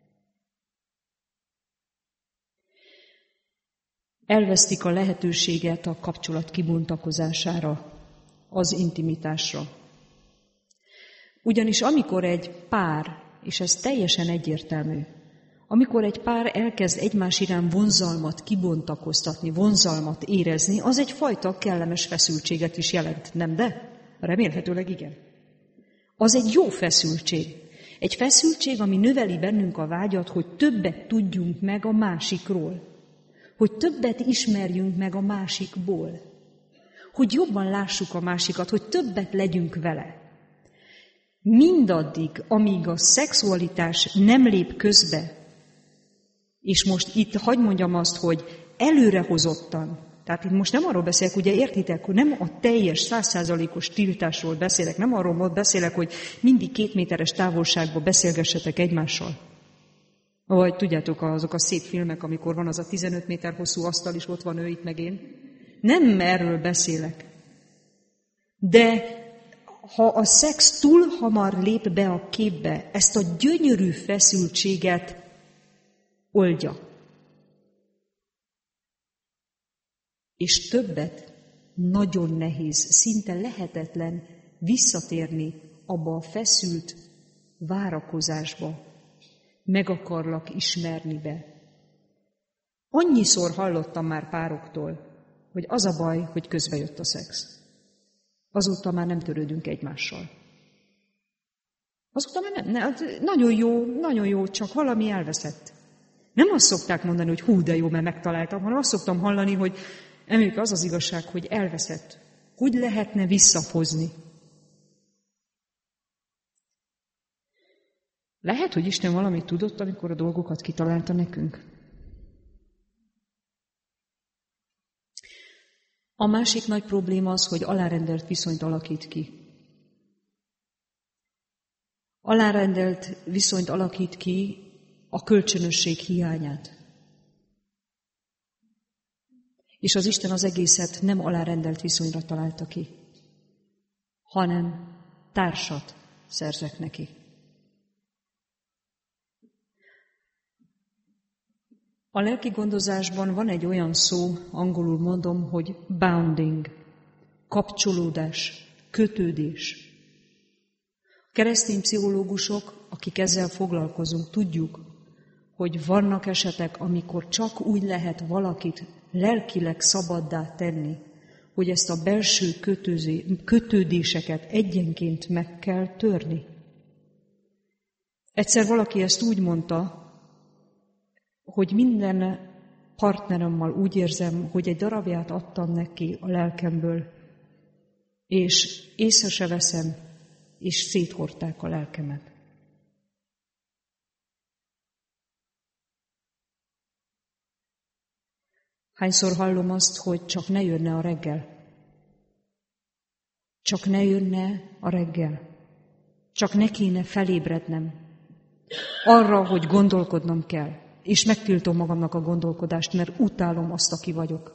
Elvesztik a lehetőséget a kapcsolat kibontakozására, az intimitásra. Ugyanis amikor egy pár, és ez teljesen egyértelmű, amikor egy pár elkezd egymás iránt vonzalmat kibontakoztatni, vonzalmat érezni, az egyfajta kellemes feszültséget is jelent, nem de? Remélhetőleg igen. az egy jó feszültség. Egy feszültség, ami növeli bennünk a vágyat, hogy többet tudjunk meg a másikról. Hogy többet ismerjünk meg a másikból. Hogy jobban lássuk a másikat, hogy többet legyünk vele. Mindaddig, amíg a szexualitás nem lép közbe, és most itt hadd mondjam azt, hogy előrehozottan, tehát itt most nem arról beszélek, ugye értitek, hogy nem a teljes százszázalékos tiltásról beszélek, nem arról beszélek, hogy mindig két méteres távolságban beszélgessetek egymással. Vagy tudjátok, azok a szép filmek, amikor van az a tizenöt méter hosszú asztal, és ott van ő itt meg én. Nem erről beszélek. De ha a szex túl hamar lép be a képbe, ezt a gyönyörű feszültséget oldja. És többet nagyon nehéz, szinte lehetetlen visszatérni abba a feszült várakozásba. Meg akarlak ismerni be. Annyiszor hallottam már pároktól, hogy az a baj, hogy közbejött a szex. Azóta már nem törődünk egymással. Azóta már nem, ne, nagyon jó, nagyon jó, csak valami elveszett. Nem azt szokták mondani, hogy hú, de jó, mert megtaláltam, hanem azt szoktam hallani, hogy emlék, az az igazság, hogy elveszett. Hogy lehetne visszahozni? Lehet, hogy Isten valamit tudott, amikor a dolgokat kitalálta nekünk. A másik nagy probléma az, hogy alárendelt viszonyt alakít ki. Alárendelt viszonyt alakít ki a kölcsönösség hiányát. És az Isten az egészet nem alárendelt viszonyra találta ki, hanem társat szerzett neki. A lelki gondozásban van egy olyan szó, angolul mondom, hogy bounding, kapcsolódás, kötődés. A keresztény pszichológusok, akik ezzel foglalkozunk, tudjuk, hogy vannak esetek, amikor csak úgy lehet valakit lelkileg szabaddá tenni, hogy ezt a belső kötőzé, kötődéseket egyenként meg kell törni. Egyszer valaki ezt úgy mondta, hogy minden partneremmel úgy érzem, hogy egy darabját adtam neki a lelkemből, és észre se veszem, és széthordták a lelkemet. Hányszor hallom azt, hogy csak ne jönne a reggel. Csak ne jönne a reggel. Csak ne kéne felébrednem. Arra, hogy gondolkodnom kell. És megtiltom magamnak a gondolkodást, mert utálom azt, aki vagyok.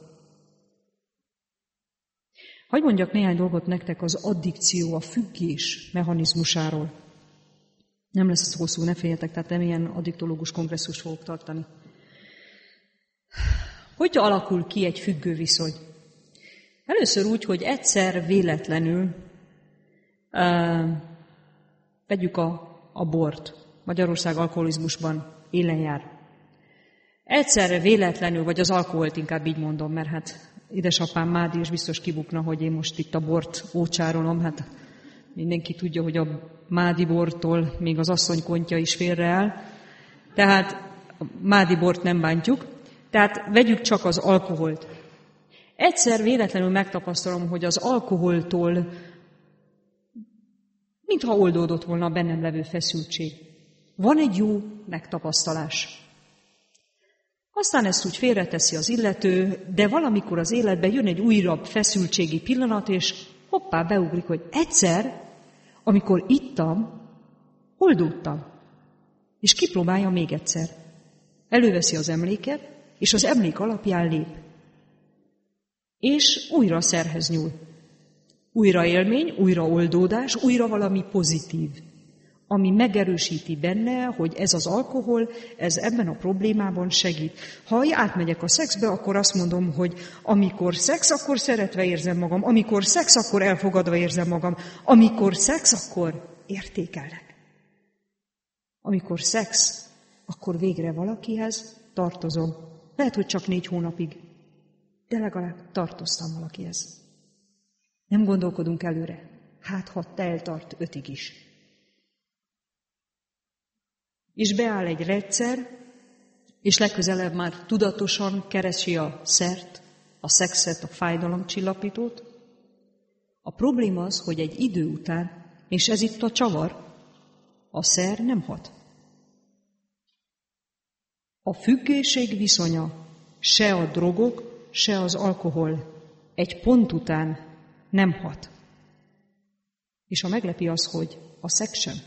Hagy mondjak néhány dolgot nektek az addikció, a függés mechanizmusáról. Nem lesz ez hosszú, ne féljetek, tehát nem ilyen addiktológus kongresszust fogok tartani. Hogy alakul ki egy függő viszony? Először úgy, hogy egyszer véletlenül uh, vegyük a, a bort. Magyarország alkoholizmusban élen jár. Egyszerre véletlenül, vagy az alkoholt inkább így mondom, mert hát édesapám Mádi is biztos kibukna, hogy én most itt a bort ócsárolom. Hát mindenki tudja, hogy a Mádi bortól még az asszonykontja is félreáll. Tehát a Mádi bort nem bántjuk. Tehát vegyük csak az alkoholt. Egyszer véletlenül megtapasztalom, hogy az alkoholtól mintha oldódott volna a bennem levő feszültség. Van egy jó megtapasztalás. Aztán ezt úgy félreteszi az illető, de valamikor az életben jön egy újabb feszültségi pillanat, és hoppá, beugrik, hogy egyszer, amikor ittam, oldódtam. És kipróbálja még egyszer. Előveszi az emléket, és az emlék alapján lép. És újra a szerhez nyúl. Újra élmény, újra oldódás, újra valami pozitív, ami megerősíti benne, hogy ez az alkohol, ez ebben a problémában segít. Ha átmegyek a szexbe, akkor azt mondom, hogy amikor szex, akkor szeretve érzem magam, amikor szex, akkor elfogadva érzem magam, amikor szex, akkor értékelek. Amikor szex, akkor végre valakihez tartozom. Lehet, hogy csak négy hónapig, de legalább tartoztam valakihez. Nem gondolkodunk előre. Hát, ha eltart ötig is. és beáll egy rendszer, és legközelebb már tudatosan keresi a szert, a szexet, a fájdalomcsillapítót. A probléma az, hogy egy idő után, és ez itt a csavar, a szer nem hat. A függőség viszonya se a drogok, se az alkohol egy pont után nem hat. És a meglepi az, hogy a szex sem.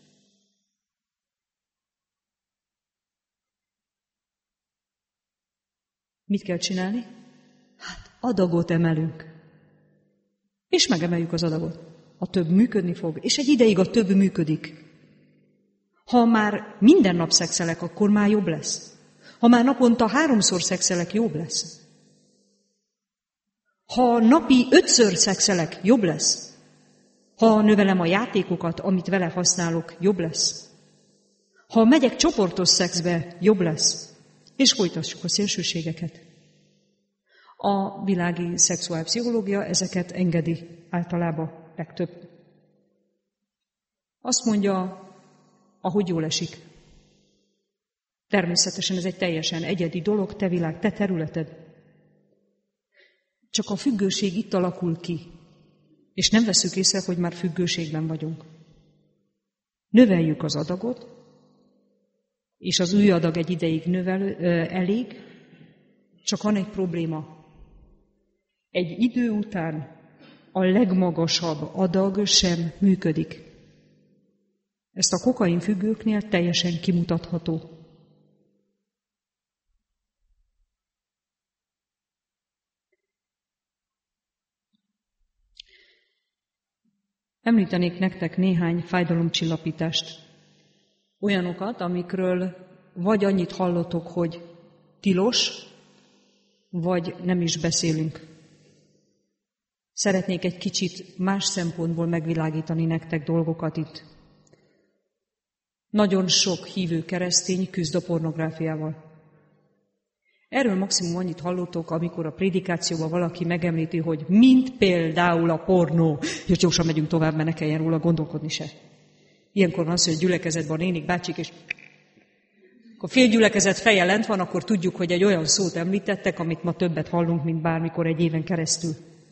Mit kell csinálni? Hát adagot emelünk. És megemeljük az adagot. A több működni fog, és egy ideig a több működik. Ha már minden nap szexelek, akkor már jobb lesz. Ha már naponta háromszor szexelek, jobb lesz. Ha napi ötször szexelek, jobb lesz. Ha növelem a játékokat, amit vele használok, jobb lesz. Ha megyek csoportos szexbe, jobb lesz. És folytassuk a szélsőségeket. A világi szexuálpszichológia ezeket engedi általában legtöbb. Azt mondja, ahogy jól esik. Természetesen ez egy teljesen egyedi dolog, te világ, te területed. Csak a függőség itt alakul ki, és nem veszük észre, hogy már függőségben vagyunk. Növeljük az adagot, és az új adag egy ideig növelő, ö, elég, csak van egy probléma. Egy idő után a legmagasabb adag sem működik. Ezt a kokain függőknél teljesen kimutatható. Említenék nektek néhány fájdalomcsillapítást. Olyanokat, amikről vagy annyit hallotok, hogy tilos, vagy nem is beszélünk. Szeretnék egy kicsit más szempontból megvilágítani nektek dolgokat itt. Nagyon sok hívő keresztény küzd a pornográfiával. Erről maximum annyit hallottok, amikor a prédikációban valaki megemlíti, hogy mint például a pornó. Jó, gyorsan megyünk tovább, mert ne kelljen róla gondolkodni se. Ilyenkor van az, hogy gyülekezetben a nénik, bácsik, és akkor fél gyülekezet feje lent van, akkor tudjuk, hogy egy olyan szót említettek, amit ma többet hallunk, mint bármikor egy éven keresztül.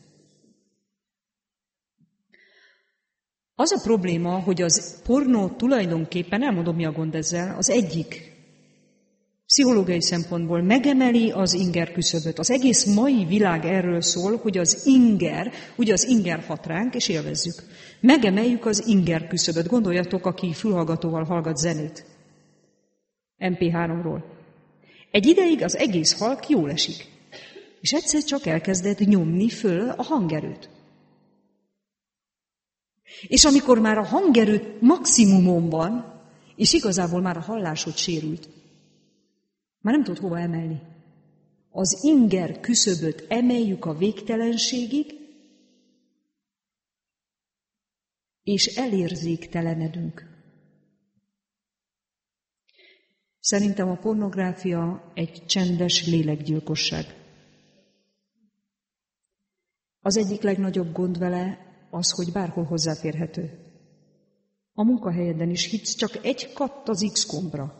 Az a probléma, hogy az pornó tulajdonképpen, elmondom, mi a gond ezzel, az egyik pszichológiai szempontból megemeli az inger küszöböt. Az egész mai világ erről szól, hogy az inger, ugye az inger hat ránk, és élvezzük. Megemeljük az inger küszöböt. Gondoljatok, aki fülhallgatóval hallgat zenét. em pé háromról. Egy ideig az egész halk jól esik. És egyszer csak elkezded nyomni föl a hangerőt. És amikor már a hangerő maximumon van, és igazából már a hallásod sérült, már nem tudod hova emelni. Az inger küszöböt emeljük a végtelenségig, és elérzéktelenedünk. Szerintem a pornográfia egy csendes lélekgyilkosság. Az egyik legnagyobb gond vele az, hogy bárhol hozzáférhető. A munkahelyeden is hitsz, csak egy katt az X gombra.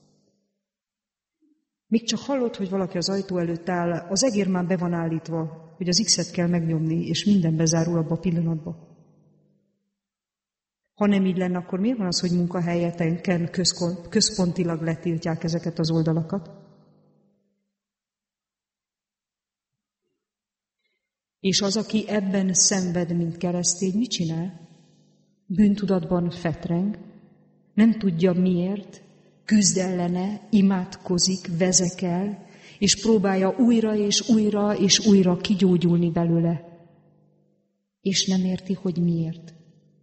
Még csak hallod, hogy valaki az ajtó előtt áll, az egér már be van állítva, hogy az X-et kell megnyomni, és minden bezárul abba a pillanatba. Ha nem így lenne, akkor miért van az, hogy munkahelyeken központilag letiltják ezeket az oldalakat? És az, aki ebben szenved, mint keresztény, mit csinál? Bűntudatban fetreng, nem tudja miért, küzd ellene, imádkozik, vezekel, és próbálja újra és újra és újra kigyógyulni belőle. És nem érti, hogy miért.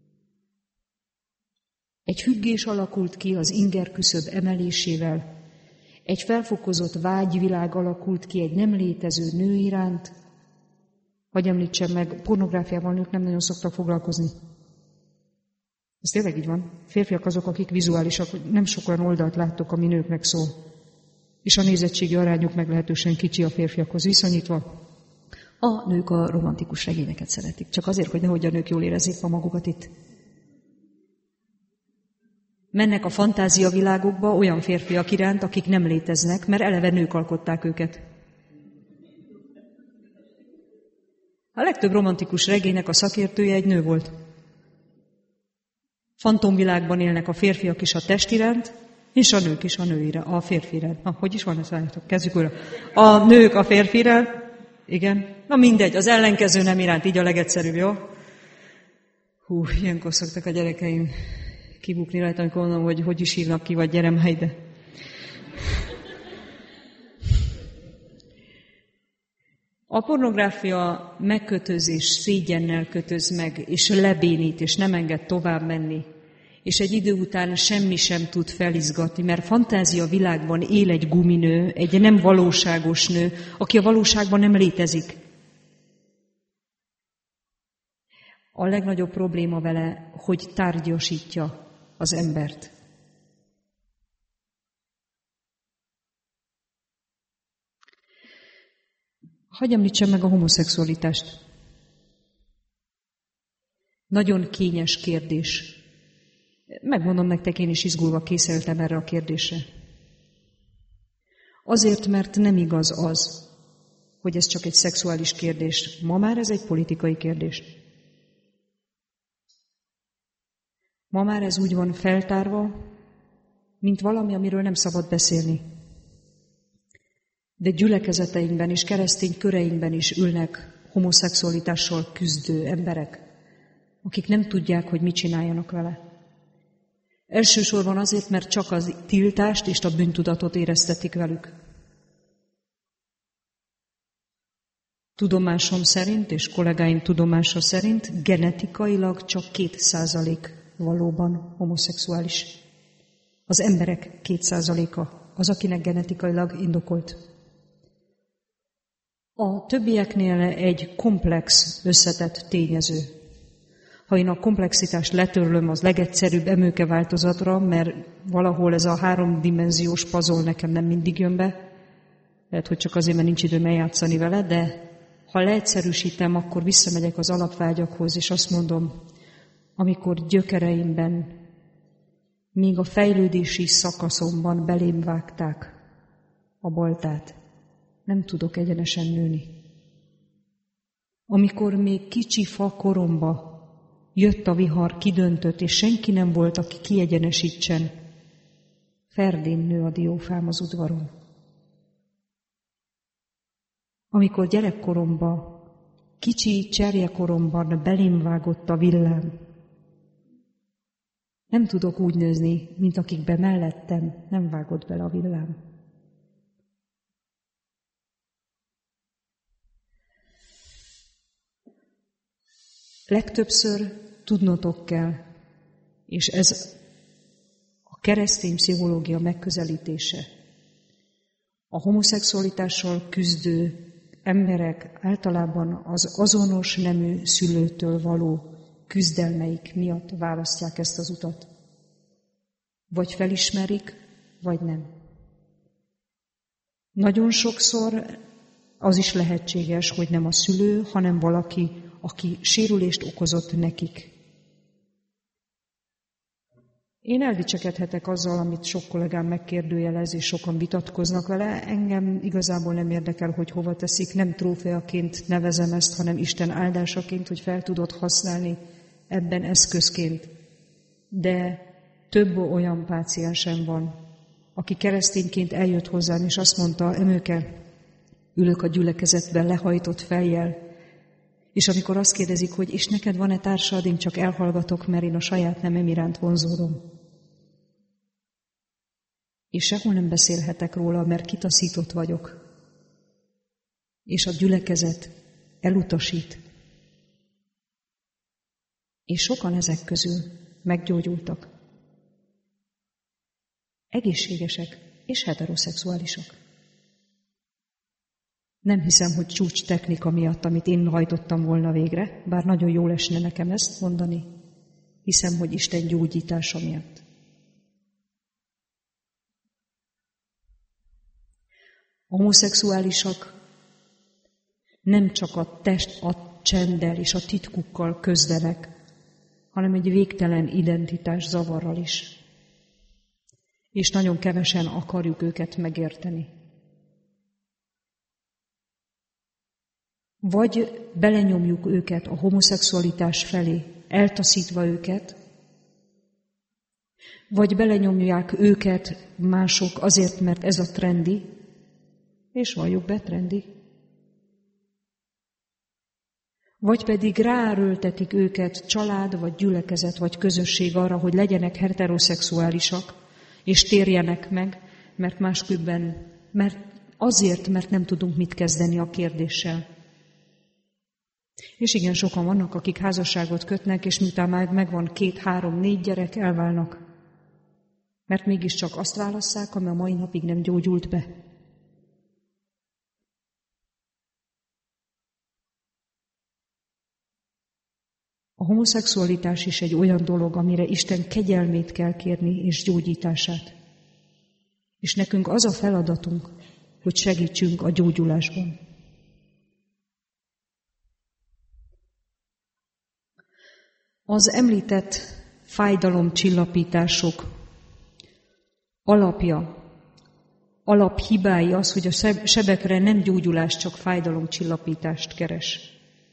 Egy függés alakult ki az inger küszöb emelésével, egy felfokozott vágyvilág alakult ki egy nem létező nő iránt. Hagy említsem meg, pornográfiával nők nem nagyon szoktak foglalkozni. Ez tényleg így van. Férfiak azok, akik vizuálisak, hogy nem sok olyan oldalt láttok, ami nőknek szól. És a nézettségi arányuk meglehetősen kicsi a férfiakhoz viszonyítva. A nők a romantikus regényeket szeretik. Csak azért, hogy nehogy a nők jól érezzék a magukat itt. Mennek a fantáziavilágokba olyan férfiak iránt, akik nem léteznek, mert eleve nők alkották őket. A legtöbb romantikus regénynek a szakértője egy nő volt. Fantomvilágban élnek a férfiak is a test iránt, és a nők is a nő iránt, a férfi iránt. Na, hogy is van ez? Várjátok, kezdjük újra. A nők a férfi iránt, igen. Na mindegy, az ellenkező nem iránt, így a legegyszerűbb, jó? Hú, ilyenkor szoktak a gyerekeim kibukni rajta, amikor mondom, hogy hogy is hívnak ki, vagy gyere már ide. A pornográfia megkötözés, szégyennel kötöz meg, és lebénít, és nem enged tovább menni. És egy idő után semmi sem tud felizgatni, mert fantázia világban él egy guminő, egy nem valóságos nő, aki a valóságban nem létezik. A legnagyobb probléma vele, hogy tárgyasítja az embert. Hadd említsem meg a homoszexualitást. Nagyon kényes kérdés. Megmondom nektek, én is izgulva készültem erre a kérdésre. Azért, mert nem igaz az, hogy ez csak egy szexuális kérdés. Ma már ez egy politikai kérdés. Ma már ez úgy van feltárva, mint valami, amiről nem szabad beszélni. De gyülekezeteinkben és keresztény köreinkben is ülnek homoszexualitással küzdő emberek, akik nem tudják, hogy mit csináljanak vele. Elsősorban azért, mert csak az tiltást és a bűntudatot éreztetik velük. Tudomásom szerint, és kollégáim tudomása szerint genetikailag csak két százalék valóban homoszexuális. Az emberek két százaléka az, akinek genetikailag indokolt. A többieknél egy komplex, összetett tényező. Ha én a komplexitást letörlöm az legegyszerűbb emőke változatra, mert valahol ez a háromdimenziós puzzle nekem nem mindig jön be, lehet, hogy csak azért, mert nincs időm eljátszani vele, de ha leegyszerűsítem, akkor visszamegyek az alapvágyakhoz, és azt mondom, amikor gyökereimben, még a fejlődési szakaszomban belém vágták a baltát, nem tudok egyenesen nőni. Amikor még kicsi fa koromba jött a vihar, kidöntött, és senki nem volt, aki kiegyenesítsen, ferdén nő a diófám az udvaron. Amikor gyerekkoromba, kicsi cserjekoromban belém vágott a villám, nem tudok úgy nőzni, mint akikbe mellettem nem vágott bele a villám. Legtöbbször tudnotok kell, és ez a keresztény pszichológia megközelítése. A homoszexualitással küzdő emberek általában az azonos nemű szülőtől való küzdelmeik miatt választják ezt az utat. Vagy felismerik, vagy nem. Nagyon sokszor az is lehetséges, hogy nem a szülő, hanem valaki, aki sérülést okozott nekik. Én eldicsekedhetek azzal, amit sok kollégám megkérdőjelez, és sokan vitatkoznak vele. Engem igazából nem érdekel, hogy hova teszik. Nem trófeaként nevezem ezt, hanem Isten áldásaként, hogy fel tudod használni ebben eszközként. De több olyan páciensem van, aki keresztényként eljött hozzám, és azt mondta, Emőke, ülök a gyülekezetben lehajtott fejjel, és amikor azt kérdezik, hogy és neked van-e társad, én csak elhallgatok, mert én a saját nemem iránt vonzódom. És sehol nem beszélhetek róla, mert kitaszított vagyok. És a gyülekezet elutasít. És sokan ezek közül meggyógyultak. Egészségesek és heteroszexuálisak. Nem hiszem, hogy csúcs technika miatt, amit én hajtottam volna végre, bár nagyon jól esne nekem ezt mondani, hiszem, hogy Isten gyógyítása miatt. A homoszexuálisak nem csak a test, a csenddel és a titkukkal közdenek, hanem egy végtelen identitás zavarral is. és nagyon kevesen akarjuk őket megérteni. Vagy belenyomjuk őket a homoszexualitás felé, eltaszítva őket, vagy belenyomják őket mások azért, mert ez a trendi, és valljuk be, trendi. Vagy pedig ráerőltetik őket család, vagy gyülekezet, vagy közösség arra, hogy legyenek heteroszexuálisak, és térjenek meg, mert máskülönben, mert azért, mert nem tudunk mit kezdeni a kérdéssel. És igen, sokan vannak, akik házasságot kötnek, és miután már megvan két, három, négy gyerek, elválnak. Mert mégiscsak azt válasszák, ami a mai napig nem gyógyult be. A homoszexualitás is egy olyan dolog, amire Isten kegyelmét kell kérni, és gyógyítását. És nekünk az a feladatunk, hogy segítsünk a gyógyulásban. Az említett fájdalomcsillapítások alapja, alaphibái az, hogy a sebekre nem gyógyulás, csak fájdalomcsillapítást keres.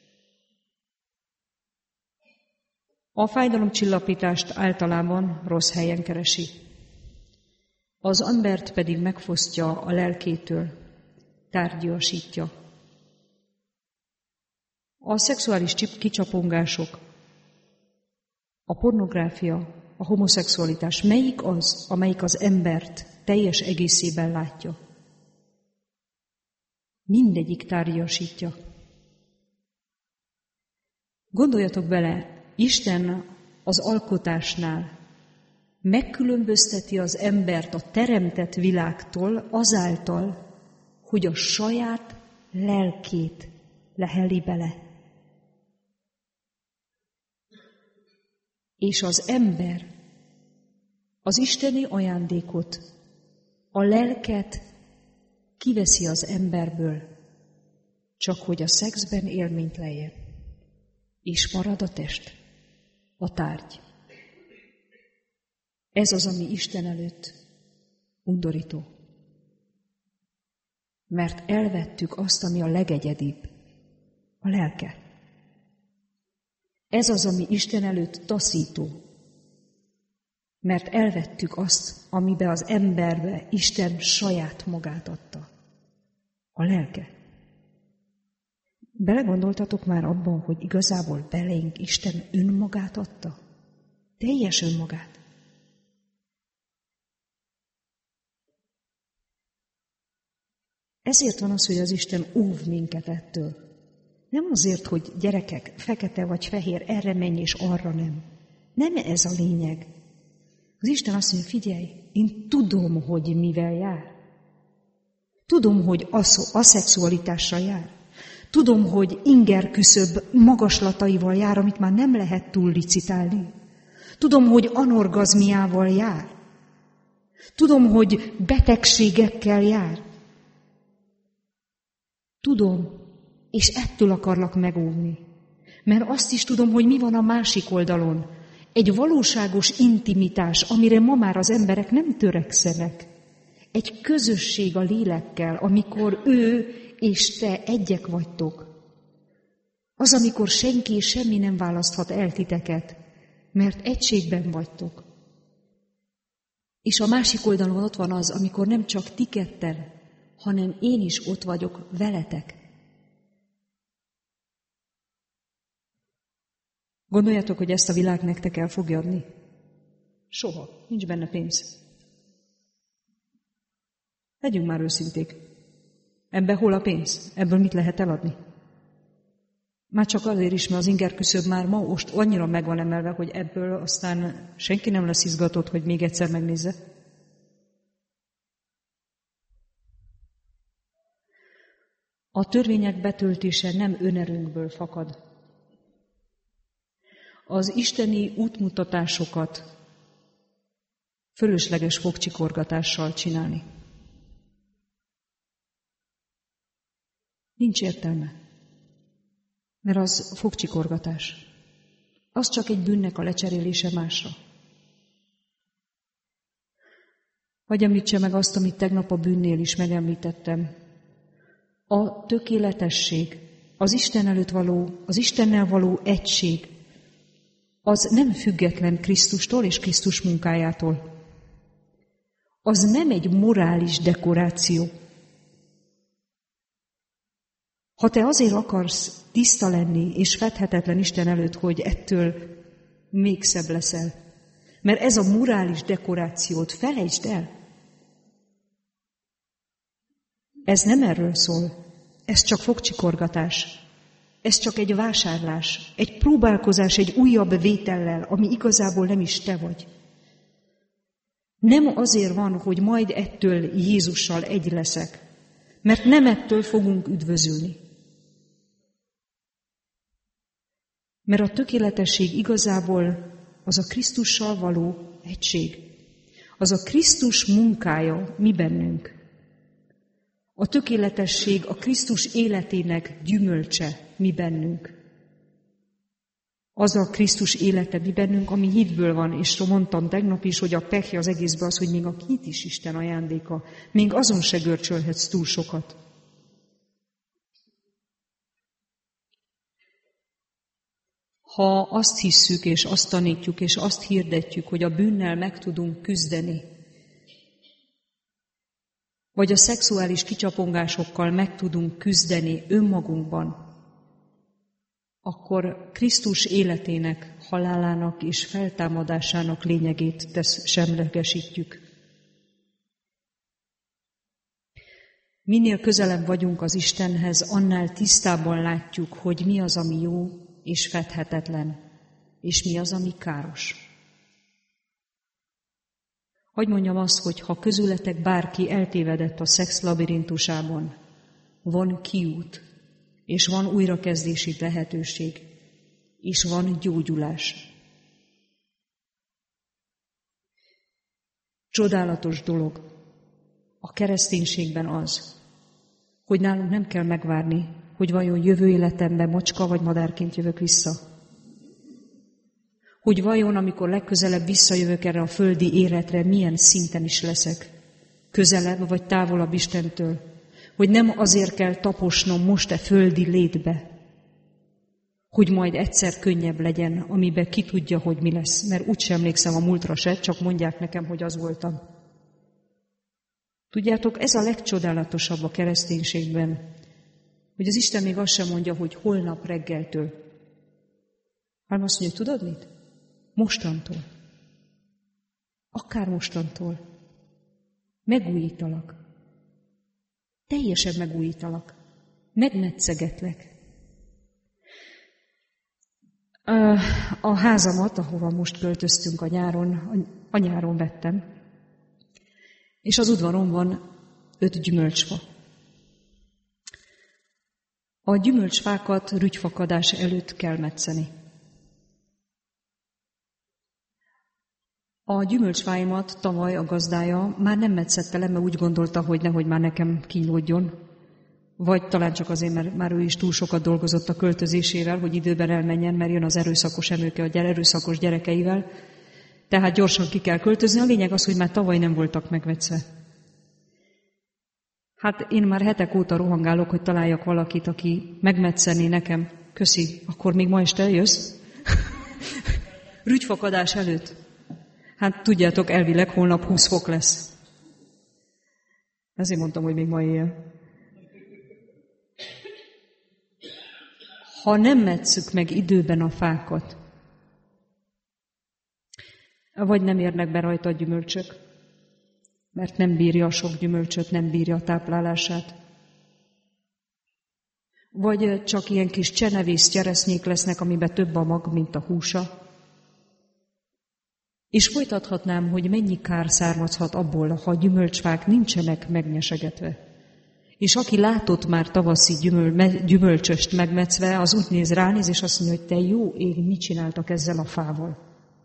A fájdalomcsillapítást általában rossz helyen keresi. Az embert pedig megfosztja a lelkétől, tárgyasítja. A szexuális kicsapongások, a pornográfia, a homoszexualitás, melyik az, amelyik az embert teljes egészében látja? Mindegyik tárgyasítja. Gondoljatok bele, Isten az alkotásnál megkülönbözteti az embert a teremtett világtól azáltal, hogy a saját lelkét leheli bele. És az ember az isteni ajándékot, a lelket kiveszi az emberből, csak hogy a szexben élményt lejjen, és marad a test, a tárgy. Ez az, ami Isten előtt undorító. Mert elvettük azt, ami a legegyedibb, a lelke. Ez az, ami Isten előtt taszító, mert elvettük azt, amiben az emberbe Isten saját magát adta, a lelke. Belegondoltatok már abban, hogy igazából belénk Isten önmagát adta? Teljes önmagát. Ezért van az, hogy az Isten óv minket ettől. Nem azért, hogy gyerekek, fekete vagy fehér, erre menj és arra nem. Nem ez a lényeg. Az Isten azt mondja, figyelj, én tudom, hogy mivel jár. Tudom, hogy aszexualitással jár. Tudom, hogy inger küszöb magaslataival jár, amit már nem lehet túl licitálni. Tudom, hogy anorgazmiával jár. Tudom, hogy betegségekkel jár. Tudom, és ettől akarlak megóvni. Mert azt is tudom, hogy mi van a másik oldalon. Egy valóságos intimitás, amire ma már az emberek nem törekszenek. Egy közösség a lélekkel, amikor ő és te egyek vagytok. Az, amikor senki és semmi nem választhat el titeket, mert egységben vagytok. És a másik oldalon ott van az, amikor nem csak ti ketten, hanem én is ott vagyok veletek. Gondoljátok, hogy ezt a világ nektek el fogja adni? Soha. Nincs benne pénz. Legyünk már őszinték. Ebben hol a pénz? Ebből mit lehet eladni? Már csak azért is, mert az inger küszöb már ma most annyira meg van emelve, hogy ebből aztán senki nem lesz izgatott, hogy még egyszer megnézze. A törvények betöltése nem önerőnkből fakad. Az isteni útmutatásokat fölösleges fogcsikorgatással csinálni. Nincs értelme, mert az fogcsikorgatás. Az csak egy bűnnek a lecserélése másra. Hagy említse meg azt, amit tegnap a bűnnél is megemlítettem. A tökéletesség, az Isten előtt való, az Istennel való egység, az nem független Krisztustól és Krisztus munkájától. Az nem egy morális dekoráció. Ha te azért akarsz tiszta lenni és fedhetetlen Isten előtt, hogy ettől még szebb leszel, mert ez a morális dekorációt felejtsd el. Ez nem erről szól, ez csak fogcsikorgatás. Ez csak egy vásárlás, egy próbálkozás, egy újabb vétellel, ami igazából nem is te vagy. Nem azért van, hogy majd ettől Jézussal egy leszek, mert nem ettől fogunk üdvözülni. Mert a tökéletesség igazából az a Krisztussal való egység. Az a Krisztus munkája mi bennünk. A tökéletesség a Krisztus életének gyümölcse mi bennünk. Az a Krisztus élete mi bennünk, ami hitből van, és mondtam tegnap is, hogy a pehje az egészben az, hogy még a hit is Isten ajándéka. Még azon se görcsölhetsz túl sokat. Ha azt hisszük, és azt tanítjuk, és azt hirdetjük, hogy a bűnnel meg tudunk küzdeni, vagy a szexuális kicsapongásokkal meg tudunk küzdeni önmagunkban, akkor Krisztus életének, halálának és feltámadásának lényegét tesz, semlegesítjük. Minél közelebb vagyunk az Istenhez, annál tisztábban látjuk, hogy mi az, ami jó és fedhetetlen, és mi az, ami káros. Hagy mondjam azt, hogy ha közületek bárki eltévedett a szex labirintusában, van kiút, és van újrakezdési lehetőség, és van gyógyulás. Csodálatos dolog a kereszténységben az, hogy nálunk nem kell megvárni, hogy vajon jövő életemben macska vagy madárként jövök vissza. Hogy vajon, amikor legközelebb visszajövök erre a földi életre, milyen szinten is leszek. Közelebb vagy távolabb Istentől. Hogy nem azért kell taposnom most e földi létbe, hogy majd egyszer könnyebb legyen, amiben ki tudja, hogy mi lesz. Mert úgysem emlékszem a múltra se, csak mondják nekem, hogy az voltam. Tudjátok, ez a legcsodálatosabb a kereszténységben, hogy az Isten még azt sem mondja, hogy holnap reggeltől. Hanem azt mondja, hogy tudod mit? Mostantól. Akár mostantól. Megújítalak. Teljesen megújítalak. Megmetszegetlek. A házamat, ahova most költöztünk a nyáron, a nyáron vettem, és az udvaron van öt gyümölcsfa. A gyümölcsfákat rügyfakadás előtt kell metszeni. A gyümölcsfáimat tavaly a gazdája már nem metszette le, mert úgy gondolta, hogy nehogy már nekem kínlódjon. Vagy talán csak azért, mert már ő is túl sokat dolgozott a költözésével, hogy időben elmenjen, mert jön az erőszakos emőke a gyere, erőszakos gyerekeivel. Tehát gyorsan ki kell költözni. A lényeg az, hogy már tavaly nem voltak megvetve. Hát én már hetek óta rohangálok, hogy találjak valakit, aki megmetszené nekem. Köszi, akkor még ma este eljössz? Rügyfakadás előtt. Hát tudjátok, elvileg holnap húsz fok lesz. Ezért mondtam, hogy még ma éjjel. Ha nem metszük meg időben a fákat, vagy nem érnek be rajta a gyümölcsök, mert nem bírja a sok gyümölcsöt, nem bírja a táplálását. Vagy csak ilyen kis csenevész cseresznyék lesznek, amiben több a mag, mint a húsa. És folytathatnám, hogy mennyi kár származhat abból, ha a gyümölcsfák nincsenek megnyesegetve. És aki látott már tavaszi gyümöl, gyümölcsöst megmetszve, az úgy néz ránéz, és azt mondja, hogy te jó ég, mit csináltak ezzel a fával.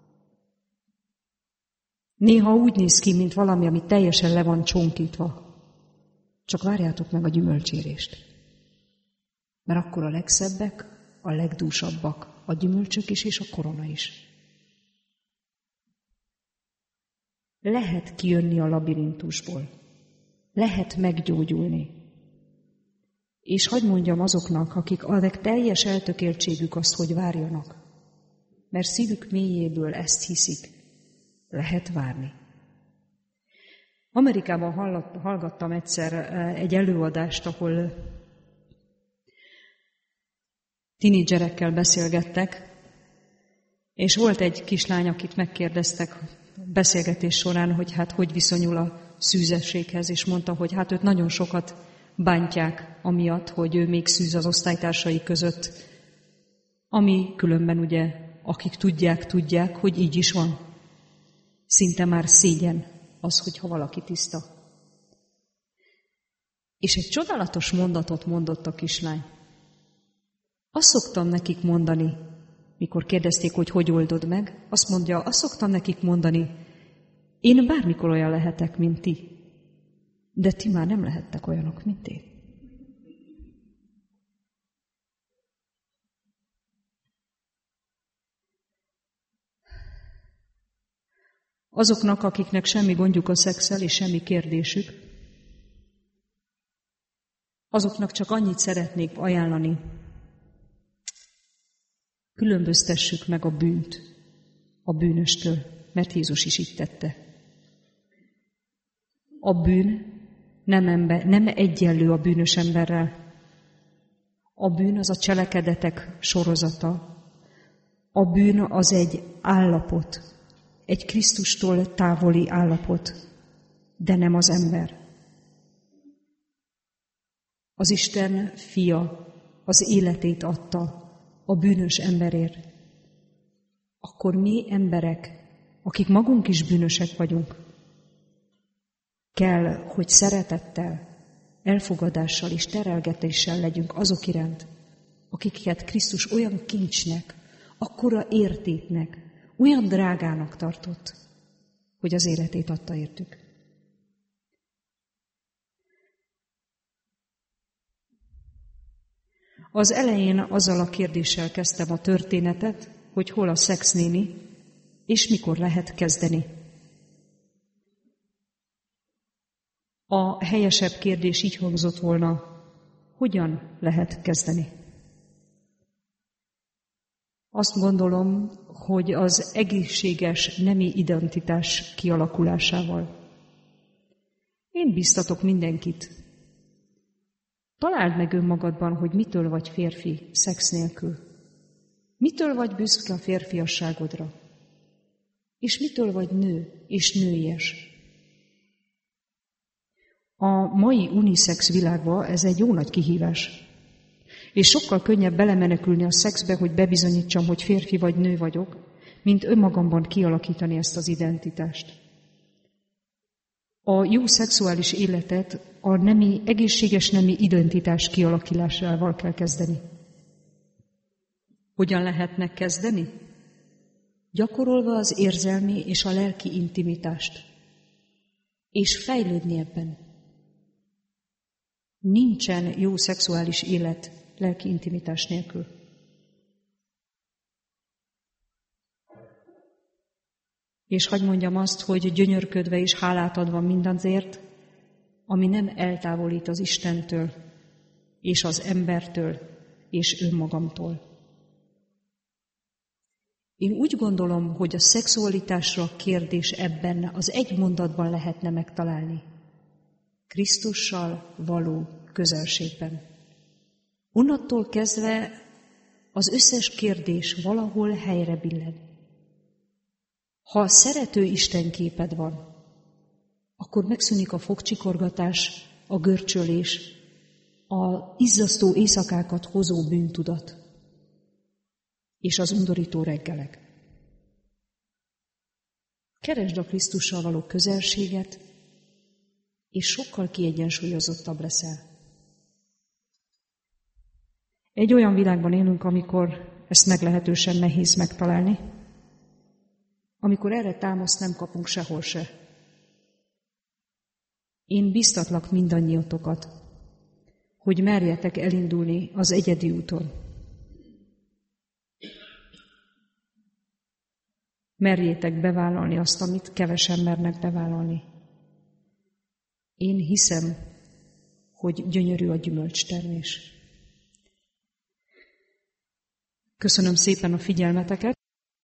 Néha úgy néz ki, mint valami, ami teljesen le van csonkítva. Csak várjátok meg a gyümölcsérést. Mert akkor a legszebbek, a legdúsabbak, a gyümölcsök is és a korona is. Lehet kijönni a labirintusból. Lehet meggyógyulni. És hadd mondjam azoknak, akik adnak teljes eltökéltségük azt, hogy várjanak. Mert szívük mélyéből ezt hiszik. Lehet várni. Amerikában hallgattam egyszer egy előadást, ahol tinédzserekkel beszélgettek, és volt egy kislány, akit megkérdeztek beszélgetés során, hogy hát hogy viszonyul a szűzességhez, és mondta, hogy hát őt nagyon sokat bántják amiatt, hogy ő még szűz az osztálytársai között, ami különben ugye, akik tudják, tudják, hogy így is van. Szinte már szégyen az, hogyha valaki tiszta. És egy csodálatos mondatot mondott a kislány. Azt szoktam nekik mondani, mikor kérdezték, hogy hogy oldod meg, azt mondja, azt szoktam nekik mondani, én bármikor olyan lehetek, mint ti, de ti már nem lehettek olyanok, mint én. Azoknak, akiknek semmi gondjuk a szexszel és semmi kérdésük, azoknak csak annyit szeretnék ajánlani, különböztessük meg a bűnt a bűnöstől, mert Jézus is így tette. A bűn nem, ember, nem egyenlő a bűnös emberrel. A bűn az a cselekedetek sorozata. A bűn az egy állapot, egy Krisztustól távoli állapot, de nem az ember. Az Isten fia az életét adta a bűnös emberért. Akkor mi emberek, akik magunk is bűnösek vagyunk, kell, hogy szeretettel, elfogadással és terelgetéssel legyünk azok iránt, akiket Krisztus olyan kincsnek, akkora értéknek, olyan drágának tartott, hogy az életét adta értük. Az elején azzal a kérdéssel kezdtem a történetet, hogy hol a szexnéni, és mikor lehet kezdeni. A helyesebb kérdés így hangzott volna, hogyan lehet kezdeni? Azt gondolom, hogy az egészséges nemi identitás kialakulásával. Én biztatok mindenkit. Találd meg önmagadban, hogy mitől vagy férfi szex nélkül. Mitől vagy büszke a férfiasságodra? És mitől vagy nő és nőies? A mai unisex világban ez egy jó nagy kihívás. És sokkal könnyebb belemenekülni a szexbe, hogy bebizonyítsam, hogy férfi vagy nő vagyok, mint önmagamban kialakítani ezt az identitást. A jó szexuális életet a nemi, egészséges nemi identitás kialakításával kell kezdeni. Hogyan lehetne kezdeni? Gyakorolva az érzelmi és a lelki intimitást. És fejlődni ebben. Nincsen jó szexuális élet lelki intimitás nélkül. És hadd mondjam azt, hogy gyönyörködve és hálát adva mindazért, ami nem eltávolít az Istentől, és az embertől, és önmagamtól. Én úgy gondolom, hogy a szexualitásra kérdés ebben az egy mondatban lehetne megtalálni. Krisztussal való közelségben. Onnantól kezdve az összes kérdés valahol helyre billen. Ha szerető Isten képed van, akkor megszűnik a fogcsikorgatás, a görcsölés, a izzasztó éjszakákat hozó bűntudat és az undorító reggelek. Keresd a Krisztussal való közelséget, és sokkal kiegyensúlyozottabb leszel. Egy olyan világban élünk, amikor ezt meglehetősen nehéz megtalálni, amikor erre támaszt nem kapunk sehol se. Én biztatlak mindannyiatokat, hogy merjetek elindulni az egyedi úton. merjétek bevállalni azt, amit kevesen mernek bevállalni. Én hiszem, hogy gyönyörű a gyümölcstermés. Köszönöm szépen a figyelmeteket.